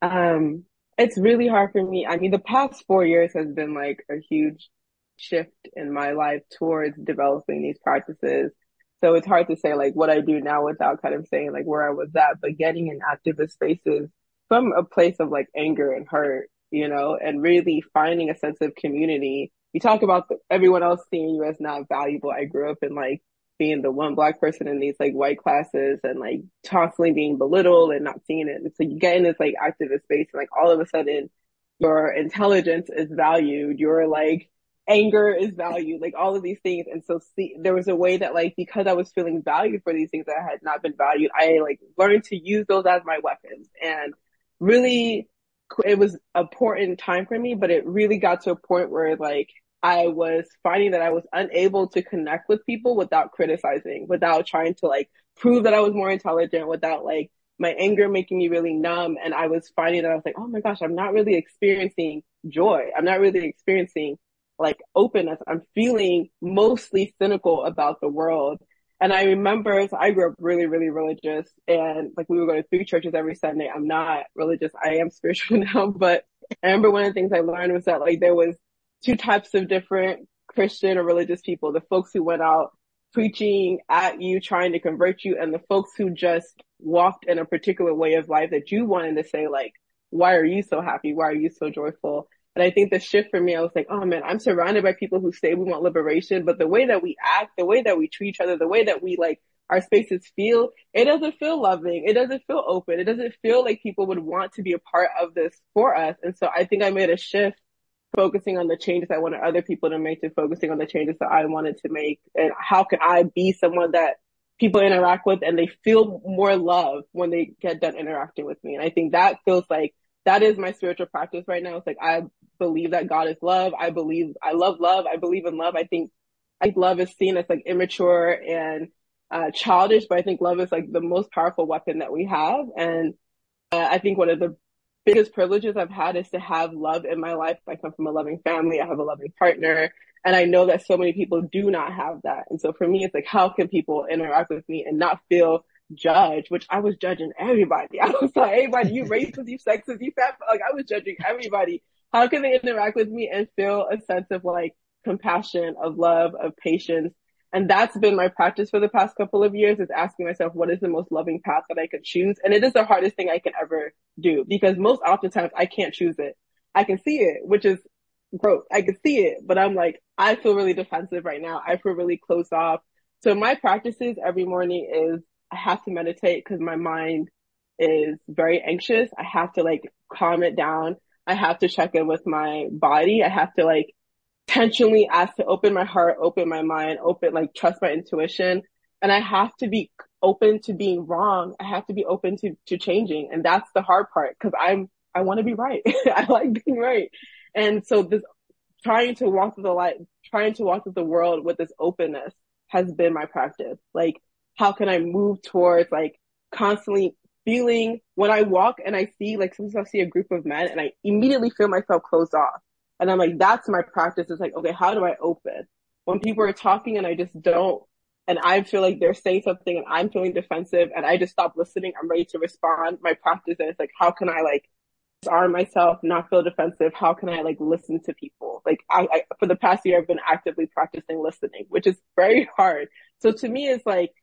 Um, it's really hard for me. I mean, the past four years has been like a huge shift in my life towards developing these practices. So it's hard to say like what I do now without kind of saying like where I was at, but getting in activist spaces from a place of like anger and hurt, you know, and really finding a sense of community. You talk about the, everyone else seeing you as not valuable. I grew up in like being the one black person in these like white classes and like constantly being belittled and not seeing it. And so you get in this like activist space and like all of a sudden your intelligence is valued, your like anger is valued, like all of these things. And so see, there was a way that like, because I was feeling valued for these things that had not been valued, I like learned to use those as my weapons. And really, it was an important time for me, but it really got to a point where like, I was finding that I was unable to connect with people without criticizing, without trying to like prove that I was more intelligent, without like my anger making me really numb. And I was finding that I was like, oh my gosh, I'm not really experiencing joy. I'm not really experiencing like openness. I'm feeling mostly cynical about the world. And I remember, so I grew up really, really religious, and like we would go to three churches every Sunday. I'm not religious. I am spiritual now, but I remember one of the things I learned was that like there was two types of different Christian or religious people: the folks who went out preaching at you, trying to convert you, and the folks who just walked in a particular way of life that you wanted to say like, why are you so happy? Why are you so joyful? And I think the shift for me, I was like, oh man, I'm surrounded by people who say we want liberation, but the way that we act, the way that we treat each other, the way that we like our spaces feel, it doesn't feel loving. It doesn't feel open. It doesn't feel like people would want to be a part of this for us. And so I think I made a shift focusing on the changes I wanted other people to make to focusing on the changes that I wanted to make. And how can I be someone that people interact with and they feel more love when they get done interacting with me? And I think that feels like that is my spiritual practice right now. It's like, I believe that God is love. I believe, I love love. I believe in love. I think, I think love is seen as like immature and uh, childish, but I think love is like the most powerful weapon that we have. And uh, I think one of the biggest privileges I've had is to have love in my life. I come from a loving family. I have a loving partner. And I know that so many people do not have that. And so for me, it's like, how can people interact with me and not feel judged? Which I was judging everybody. I was like, everybody, you racist, you sexist, you fat. Like I was judging everybody. How can they interact with me and feel a sense of like compassion, of love, of patience? And that's been my practice for the past couple of years, is asking myself, what is the most loving path that I could choose? And it is the hardest thing I can ever do, because most oftentimes I can't choose it. I can see it, which is gross. I can see it, but I'm like, I feel really defensive right now. I feel really closed off. So my practices every morning is I have to meditate because my mind is very anxious. I have to like calm it down. I have to check in with my body. I have to like intentionally ask to open my heart, open my mind, open, like trust my intuition. And I have to be open to being wrong. I have to be open to, to changing. And that's the hard part, because I'm, I want to be right. I like being right. And so this trying to walk through the light, trying to walk through the world with this openness has been my practice. Like, how can I move towards like constantly feeling when I walk and I see, like sometimes I see a group of men and I immediately feel myself closed off. And I'm like, that's my practice. It's like, okay, how do I open? When people are talking and I just don't, and I feel like they're saying something and I'm feeling defensive and I just stop listening, I'm ready to respond. My practice is like, how can I like disarm myself, not feel defensive? How can I like listen to people? Like I, I, for the past year, I've been actively practicing listening, which is very hard. So to me, it's like,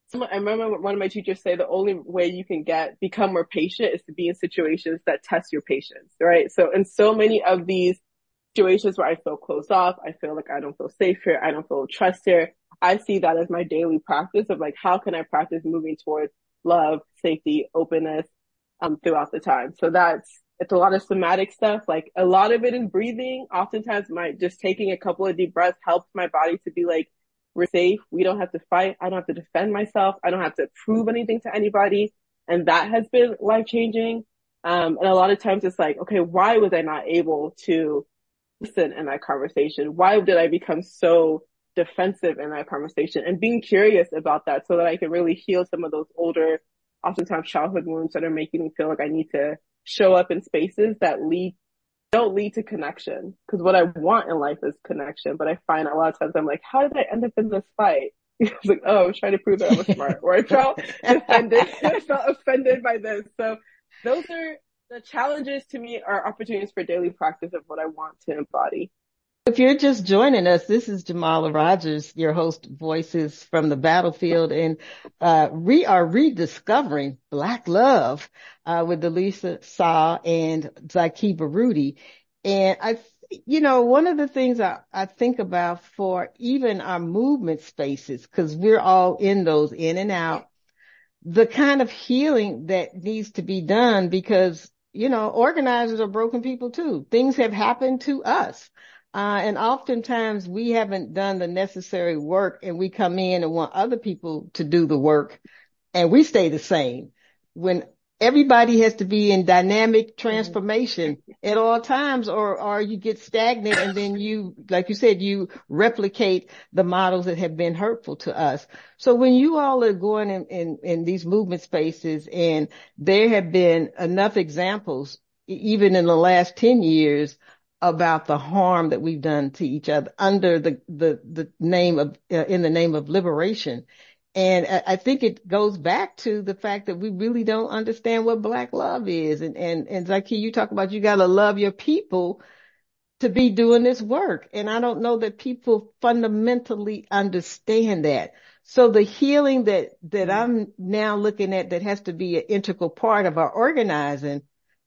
I remember one of my teachers say the only way you can get, become more patient is to be in situations that test your patience, right? So in so many of these situations where I feel closed off, I feel like I don't feel safe here, I don't feel trust here, I see that as my daily practice of like, how can I practice moving towards love, safety, openness, um, throughout the time. So that's, it's a lot of somatic stuff. Like a lot of it is breathing. Oftentimes my, just taking a couple of deep breaths helps my body to be like, we're safe. We don't have to fight. I don't have to defend myself. I don't have to prove anything to anybody. And that has been life changing. Um, and a lot of times it's like, okay, why was I not able to listen in that conversation? Why did I become so defensive in that conversation? And being curious about that so that I can really heal some of those older, oftentimes childhood wounds that are making me feel like I need to show up in spaces that lead, don't lead to connection. Because what I want in life is connection. But I find a lot of times I'm like, how did I end up in this fight? It's like, oh, I was trying to prove that I was smart. Or I felt offended. I felt offended by this. So those are the challenges to me, are opportunities for daily practice of what I want to embody. If you're just joining us, this is Jamala Rogers, your host, Voices from the Battlefield, and uh we are rediscovering Black love uh with Delisa Saw and Zaki Baruti. And I, you know, one of the things I, I think about for even our movement spaces, because we're all in those, in and out, the kind of healing that needs to be done, because, you know, organizers are broken people too. Things have happened to us. Uh, and oftentimes we haven't done the necessary work, and we come in and want other people to do the work, and we stay the same. When everybody has to be in dynamic transformation mm-hmm. at all times, or, or you get stagnant, and then you, like you said, you replicate the models that have been hurtful to us. So when you all are going in, in, in these movement spaces, and there have been enough examples, even in the last ten years, about the harm that we've done to each other under the, the, the name of, uh, in the name of liberation. And I, I think it goes back to the fact that we really don't understand what Black love is. And, and, and Zaki, you talk about you got to love your people to be doing this work. And I don't know that people fundamentally understand that. So the healing that, that I'm now looking at, that has to be an integral part of our organizing,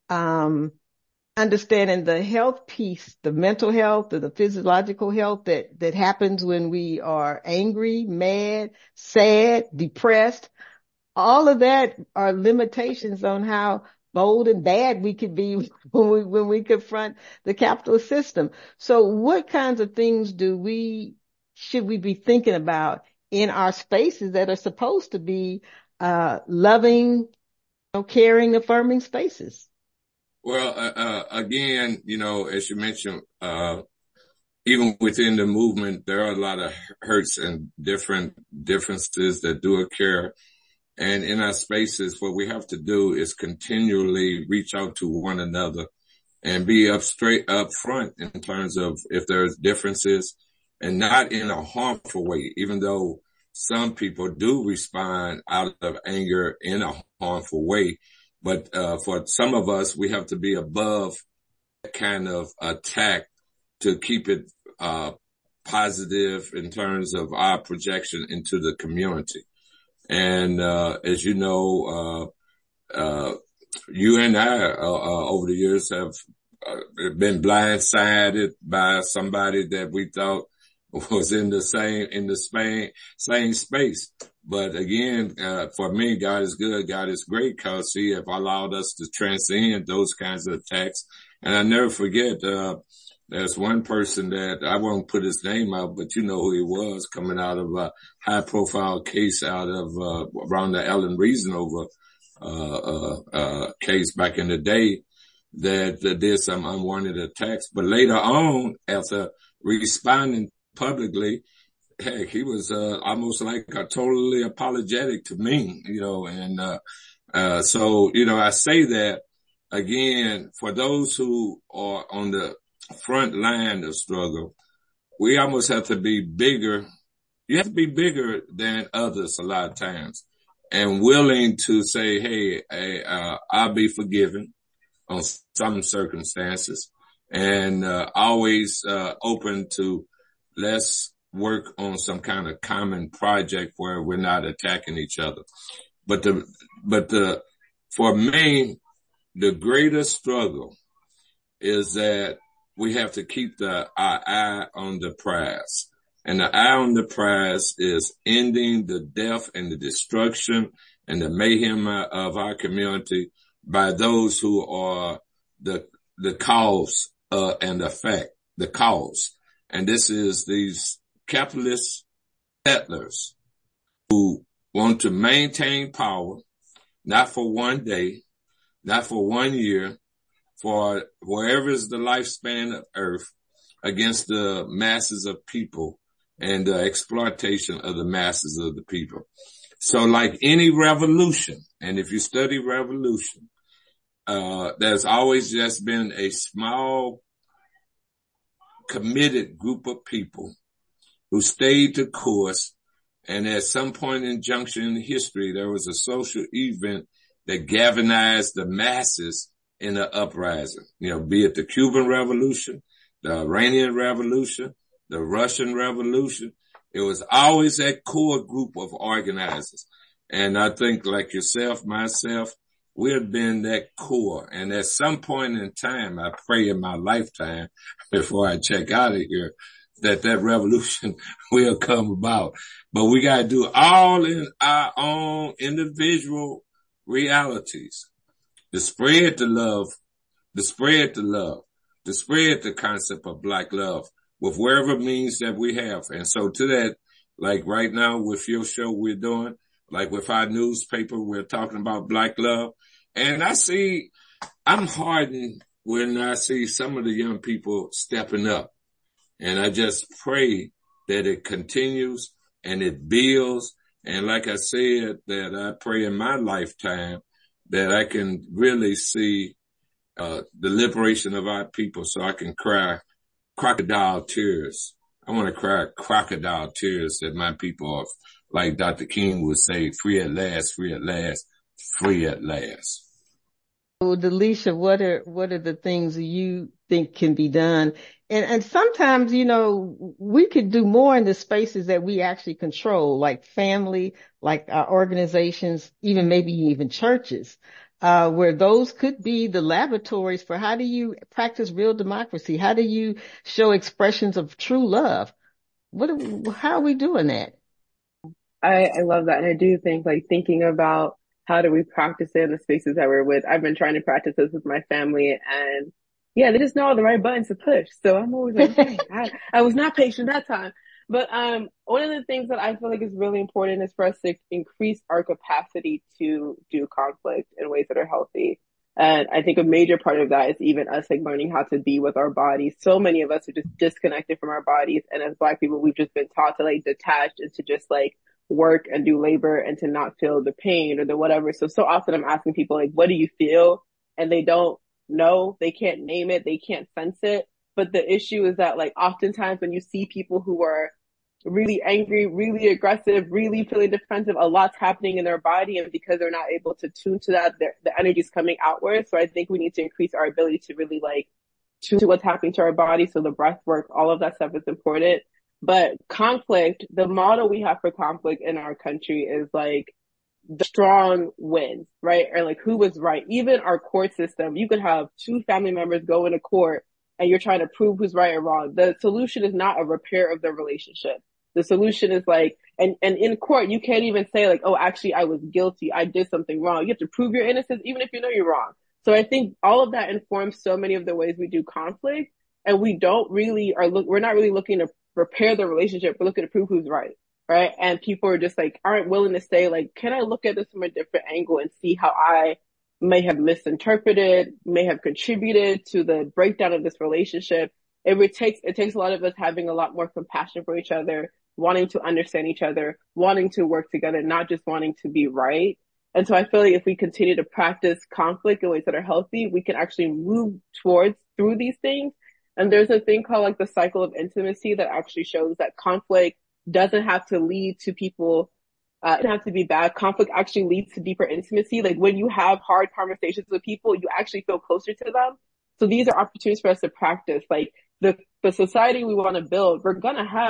um, understanding the health piece, the mental health, the physiological health that, that happens when we are angry, mad, sad, depressed. All of that are limitations on how bold and bad we could be when we, when we confront the capitalist system. So what kinds of things do we, should we be thinking about in our spaces that are supposed to be, uh, loving, you know, caring, affirming spaces? Well, uh, uh, again, you know, as you mentioned, uh, even within the movement, there are a lot of hurts and different differences that do occur. And in our spaces, what we have to do is continually reach out to one another and be up straight up front in terms of if there's differences, and not in a harmful way, even though some people do respond out of anger in a harmful way. But, uh, for some of us, we have to be above that kind of attack to keep it, uh, positive in terms of our projection into the community. And, uh, as you know, uh, uh, you and I, uh, uh over the years have uh, been blindsided by somebody that we thought was in the same, in the same, same space. But again, uh, for me, God is good. God is great, because He have allowed us to transcend those kinds of attacks. And I never forget, uh, there's one person that I won't put his name out, but you know who he was, coming out of a high profile case out of, uh, around the Ellen Reasonover, uh, uh, uh, case back in the day, that, that did some unwanted attacks. But later on, after responding publicly, heck, he was, uh, almost like a totally apologetic to me, you know, and, uh, uh, so, you know, I say that again, for those who are on the front line of struggle, we almost have to be bigger. You have to be bigger than others a lot of times, and willing to say, hey, hey uh, I'll be forgiven on some circumstances, and, uh, always, uh, open to let's work on some kind of common project where we're not attacking each other. But the, but the, for me, the greatest struggle is that we have to keep the, our eye on the prize. And the eye on the prize is ending the death and the destruction and the mayhem of our community by those who are the, the cause, uh, and the fact, the cause. And this is these capitalist settlers who want to maintain power, not for one day, not for one year, for wherever is the lifespan of Earth, against the masses of people and the exploitation of the masses of the people. So like any revolution, and if you study revolution, uh, there's always just been a small committed group of people who stayed the course. And at some point in junction in history, there was a social event that galvanized the masses in the uprising, you know, be it the Cuban Revolution, the Iranian Revolution, the Russian Revolution. It was always that core group of organizers. And I think like yourself, myself, we have been that core. And at some point in time, I pray in my lifetime before I check out of here, that that revolution will come about. But we got to do all in our own individual realities to spread the love, to spread the love, to spread the concept of black love with wherever means that we have. And so to that, like right now with your show we're doing, like with our newspaper, we're talking about black love. And I see, I'm hardened when I see some of the young people stepping up. And I just pray that it continues and it builds. And like I said, that I pray in my lifetime that I can really see uh the liberation of our people so I can cry crocodile tears. I want to cry crocodile tears that my people are, like Doctor King would say, free at last, free at last, free at last. So, Delisha, what are what are the things you think can be done? And and sometimes, you know, we could do more in the spaces that we actually control, like family, like our organizations, even maybe even churches, uh, where those could be the laboratories for how do you practice real democracy? How do you show expressions of true love? What are we, how are we doing that? I, I love that. And I do think like thinking about how do we practice it in the spaces that we're with. I've been trying to practice this with my family and yeah, they just know all the right buttons to push. So I'm always like, okay, I, I was not patient that time. But, um, one of the things that I feel like is really important is for us to increase our capacity to do conflict in ways that are healthy. And I think a major part of that is even us like learning how to be with our bodies. So many of us are just disconnected from our bodies. And as Black people, we've just been taught to like detach and to just like work and do labor and to not feel the pain or the whatever. So, so often I'm asking people like, what do you feel? And they don't know, they can't name it, they can't sense it. But the issue is that like oftentimes when you see people who are really angry, really aggressive, really feeling defensive, a lot's happening in their body. And because they're not able to tune to that, the energy is coming outward. So I think we need to increase our ability to really like tune to what's happening to our body. So the breath work, all of that stuff is important. But conflict, the model we have for conflict in our country is like the strong wins, right? Or like who was right. Even our court system, you could have two family members go into court and you're trying to prove who's right or wrong. The solution is not a repair of the relationship. The solution is like, and, and in court, you can't even say like, oh, actually, I was guilty. I did something wrong. You have to prove your innocence, even if you know you're wrong. So I think all of that informs so many of the ways we do conflict. And we don't really are look, we're not really looking to repair the relationship. We're looking to prove who's right. Right. And people are just like, aren't willing to say like, can I look at this from a different angle and see how I may have misinterpreted, may have contributed to the breakdown of this relationship. It takes, it takes a lot of us having a lot more compassion for each other, wanting to understand each other, wanting to work together, not just wanting to be right. And so I feel like if we continue to practice conflict in ways that are healthy, we can actually move towards through these things. And there's a thing called like the cycle of intimacy that actually shows that conflict doesn't have to lead to people, uh, it doesn't have to be bad. Conflict actually leads to deeper intimacy. Like when you have hard conversations with people, you actually feel closer to them. So these are opportunities for us to practice. Like the, the society we want to build, we're going to have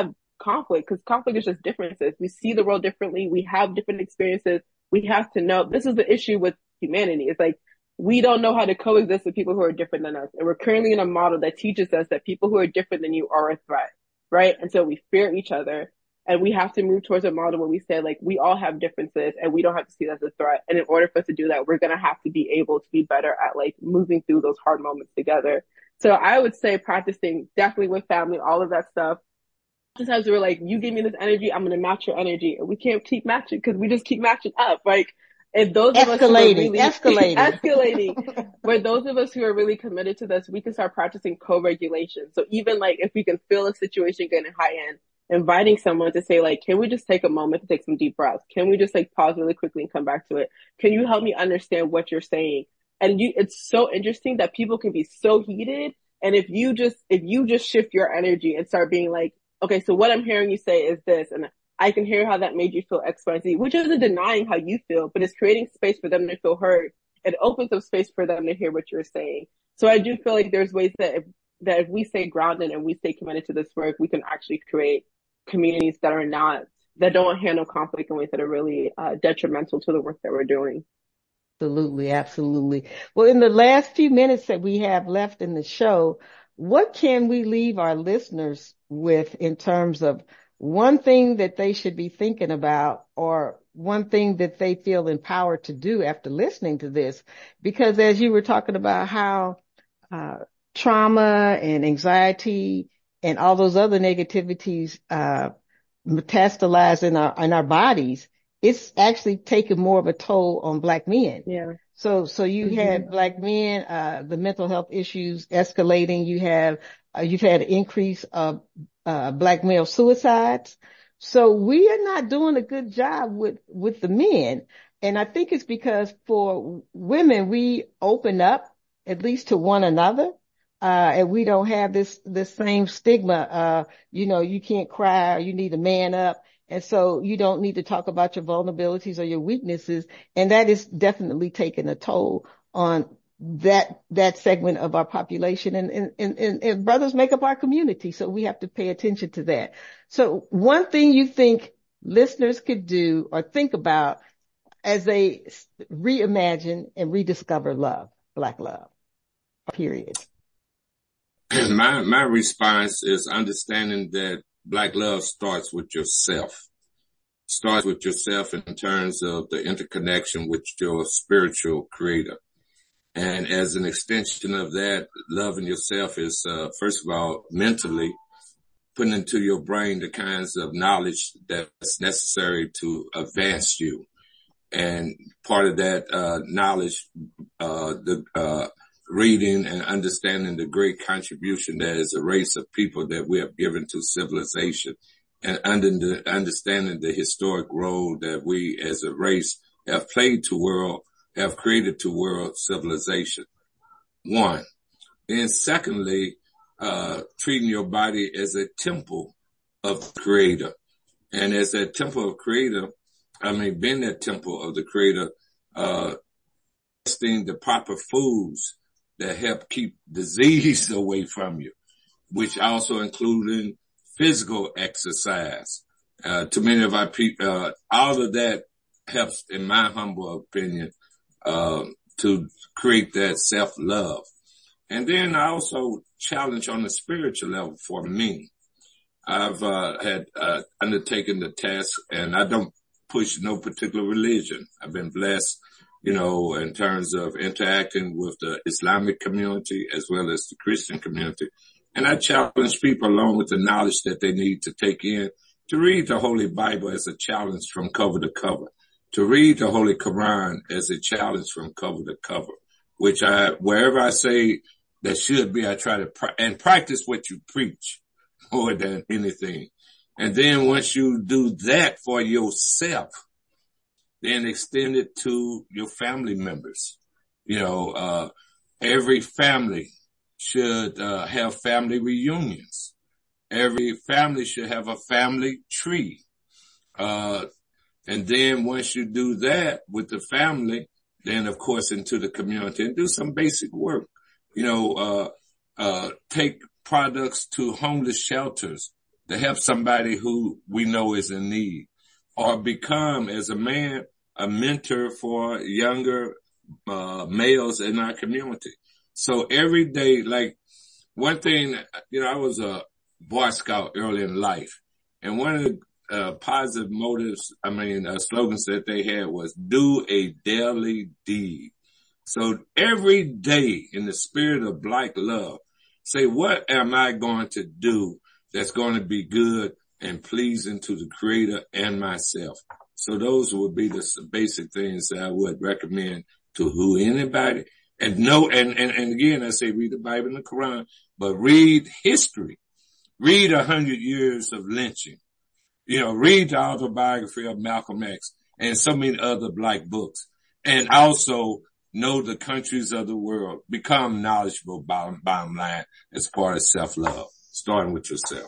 conflict, because conflict is just differences. We see the world differently. We have different experiences. We have to know this is the issue with humanity. It's like, we don't know how to coexist with people who are different than us. And we're currently in a model that teaches us that people who are different than you are a threat, right? And so we fear each other, and we have to move towards a model where we say, like, we all have differences and we don't have to see that as a threat. And in order for us to do that, we're going to have to be able to be better at like moving through those hard moments together. So I would say practicing definitely with family, all of that stuff. Sometimes we're like, you give me this energy, I'm going to match your energy. And we can't keep matching because we just keep matching up. Like, if those of us who are really escalating, escalating, where those of us who are really committed to this, we can start practicing co-regulation. So even like if we can feel a situation getting high end, inviting someone to say like, can we just take a moment to take some deep breaths? Can we just like pause really quickly and come back to it? Can you help me understand what you're saying? And you, it's so interesting that people can be so heated. And if you just, if you just shift your energy and start being like, okay, so what I'm hearing you say is this, and I can hear how that made you feel X, Y, Z, which isn't denying how you feel, but it's creating space for them to feel heard. It opens up space for them to hear what you're saying. So I do feel like there's ways that if, that if we stay grounded and we stay committed to this work, we can actually create communities that are not, that don't handle conflict in ways that are really uh, detrimental to the work that we're doing. Absolutely, absolutely. Well, in the last few minutes that we have left in the show, what can we leave our listeners with in terms of one thing that they should be thinking about, or one thing that they feel empowered to do after listening to this? Because as you were talking about how uh, trauma and anxiety and all those other negativities uh, metastasize in our in our bodies, it's actually taken more of a toll on Black men. Yeah. So, so you mm-hmm. had Black men, uh, the mental health issues escalating. You have, uh, you've had an increase of, uh, Black male suicides. So we are not doing a good job with, with the men. And I think it's because for women, we open up at least to one another. Uh, and we don't have this, this same stigma. Uh, you know, you can't cry, or you need to man up. And so you don't need to talk about your vulnerabilities or your weaknesses. And that is definitely taking a toll on that, that segment of our population. And, and, and, and brothers make up our community. So we have to pay attention to that. So one thing you think listeners could do or think about as they reimagine and rediscover love, Black love, period. My, my response is understanding that Black love starts with yourself. Starts with yourself in terms of the interconnection with your spiritual creator. And as an extension of that, loving yourself is, uh, first of all, mentally putting into your brain the kinds of knowledge that's necessary to advance you. And part of that, uh, knowledge, uh, the, uh, reading and understanding the great contribution that is a race of people that we have given to civilization, and under the, understanding the historic role that we as a race have played to world, have created to world civilization. One. Then secondly, uh, treating your body as a temple of the creator. And as that temple of creator, I mean, being that temple of the creator, uh, the proper foods that help keep disease away from you, which also including physical exercise. Uh, to many of our people, uh, all of that helps, in my humble opinion, uh, to create that self-love. And then I also challenge on the spiritual level for me. I've, uh, had, uh, undertaken the task, and I don't push no particular religion. I've been blessed, you know, in terms of interacting with the Islamic community as well as the Christian community. And I challenge people, along with the knowledge that they need to take in, to read the Holy Bible as a challenge from cover to cover, to read the Holy Quran as a challenge from cover to cover, which I, wherever I say that should be, I try to, pra- and practice what you preach more than anything. And then once you do that for yourself, then extend it to your family members. You know, uh, every family should, uh, have family reunions. Every family should have a family tree. Uh, and then once you do that with the family, then of course into the community and do some basic work. You know, uh, uh, take products to homeless shelters to help somebody who we know is in need, or become, as a man, a mentor for younger uh, males in our community. So every day, like one thing, you know, I was a Boy Scout early in life, and one of the uh, positive motives, I mean, uh, slogans that they had was "Do a daily deed." So every day, in the spirit of Black love, say, what am I going to do that's going to be good and pleasing to the Creator and myself? So those would be the basic things that I would recommend to who anybody. And no, and, and, and again, I say read the Bible and the Quran, but read history. Read a hundred years of lynching. You know, read the autobiography of Malcolm X and so many other Black books. And also know the countries of the world. Become knowledgeable, bottom, bottom line, as part of self-love, starting with yourself.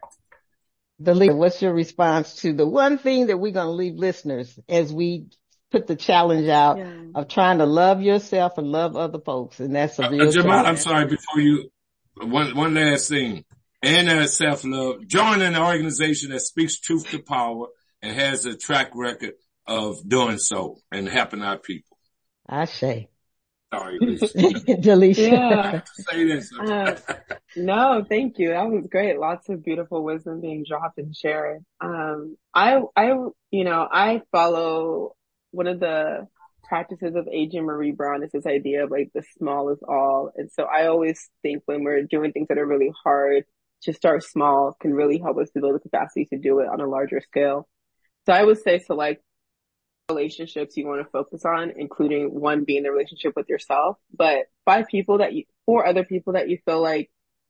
Delisha, what's your response to the one thing that we're going to leave listeners as we put the challenge out yeah. of trying to love yourself and love other folks? And that's a real uh, Jamal, challenge. I'm sorry, before you, one, one last thing. And uh, self-love, join an organization that speaks truth to power and has a track record of doing so and helping our people. I say. Sorry, Delisha. Delisha. Yeah. Say this. uh, no, thank you. That was great. Lots of beautiful wisdom being dropped and shared. Um, I, I, you know, I follow one of the practices of Adrienne Maree Brown is this idea of like the small is all. And so I always think when we're doing things that are really hard, to start small can really help us to build the capacity to do it on a larger scale. So I would say select relationships you want to focus on, including one being the relationship with yourself, but five people that you, four other people that you feel like,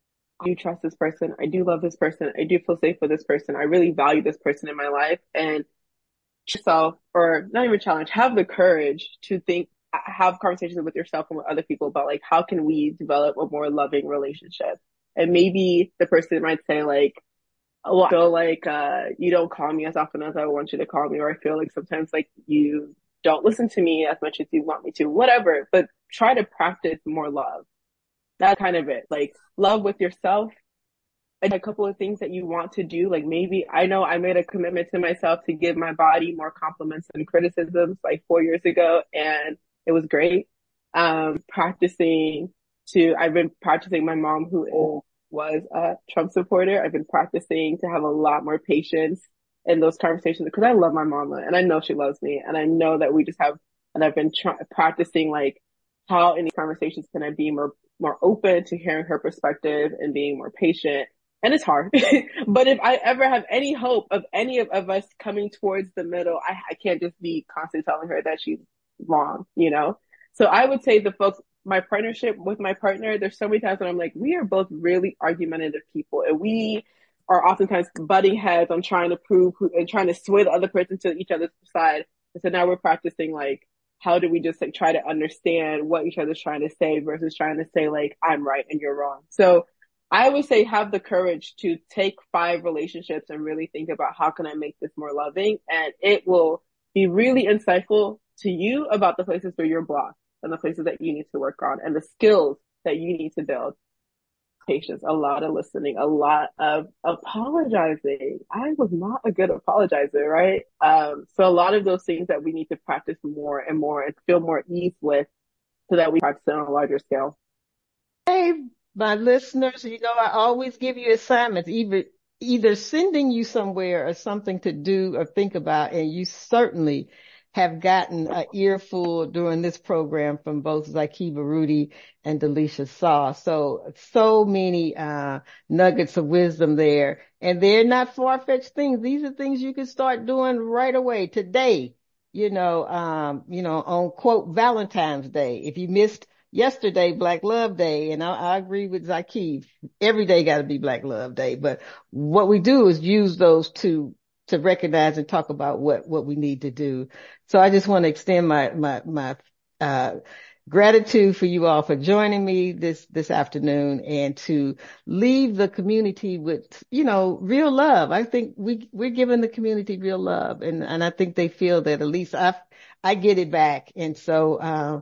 I do trust this person. I do love this person. I do feel safe with this person. I really value this person in my life. And yourself, or not even challenge, have the courage to think, have conversations with yourself and with other people about like, how can we develop a more loving relationship? And maybe the person might say like, oh, I feel like, uh, you don't call me as often as I want you to call me, or I feel like sometimes like you don't listen to me as much as you want me to, whatever, but try to practice more love. That's kind of it. Like love with yourself and a couple of things that you want to do. Like maybe I know I made a commitment to myself to give my body more compliments and criticisms like four years ago. And it was great. Um, practicing to, I've been practicing my mom who is, was a Trump supporter. I've been practicing to have a lot more patience in those conversations because I love my mama and I know she loves me and I know that we just have, and I've been try- practicing like how in these conversations can I be more, more open to hearing her perspective and being more patient. And it's hard, but if I ever have any hope of any of, of us coming towards the middle, I, I can't just be constantly telling her that she's wrong, you know? So I would say the folks, my partnership with my partner, there's so many times when I'm like, we are both really argumentative people and we are oftentimes butting heads on trying to prove who, and trying to sway the other person to each other's side. And so now we're practicing like, how do we just like try to understand what each other's trying to say versus trying to say like, I'm right and you're wrong. So I would say have the courage to take five relationships and really think about how can I make this more loving, and it will be really insightful to you about the places where you're blocked and the places that you need to work on and the skills that you need to build. Patience, a lot of listening, a lot of apologizing. I was not a good apologizer, right? Um, so a lot of those things that we need to practice more and more and feel more ease with so that we practice it on a larger scale. Hey, my listeners, you know, I always give you assignments, either, either sending you somewhere or something to do or think about, and you certainly have gotten an earful during this program from both Zakiba Rudy and Delisha Saw. So, so many, uh, nuggets of wisdom there. And they're not far-fetched things. These are things you can start doing right away today, you know, um, you know, on quote Valentine's Day. If you missed yesterday, Black Love Day, and I, I agree with Zakib, every day got to be Black Love Day. But what we do is use those to to recognize and talk about what, what we need to do. So I just want to extend my, my, my, uh, gratitude for you all for joining me this, this afternoon and to leave the community with, you know, real love. I think we, we're giving the community real love, and, and I think they feel that at least I, I get it back. And so, uh,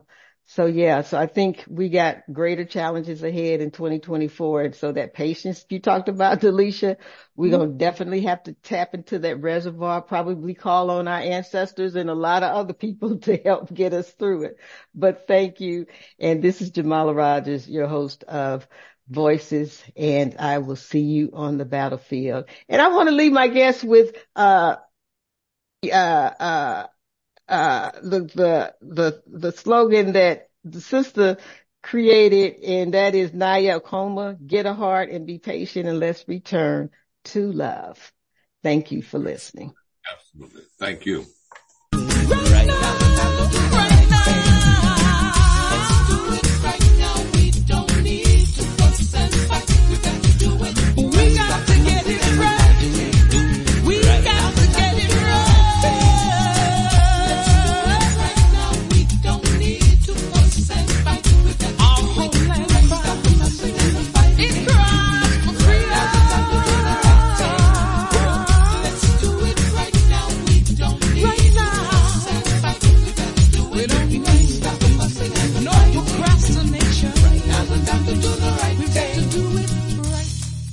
So yeah, so I think we got greater challenges ahead in twenty twenty-four. And so that patience you talked about, Delisha, we're Mm-hmm. going to definitely have to tap into that reservoir, probably call on our ancestors and a lot of other people to help get us through it. But thank you. And this is Jamala Rogers, your host of Voices, and I will see you on the battlefield. And I want to leave my guests with, uh, uh, uh, uh, the, the, the, the slogan that the sister created, and that is Naya Akoma, get a heart and be patient, and let's return to love. Thank you for listening. Absolutely. Thank you. Right now, right now.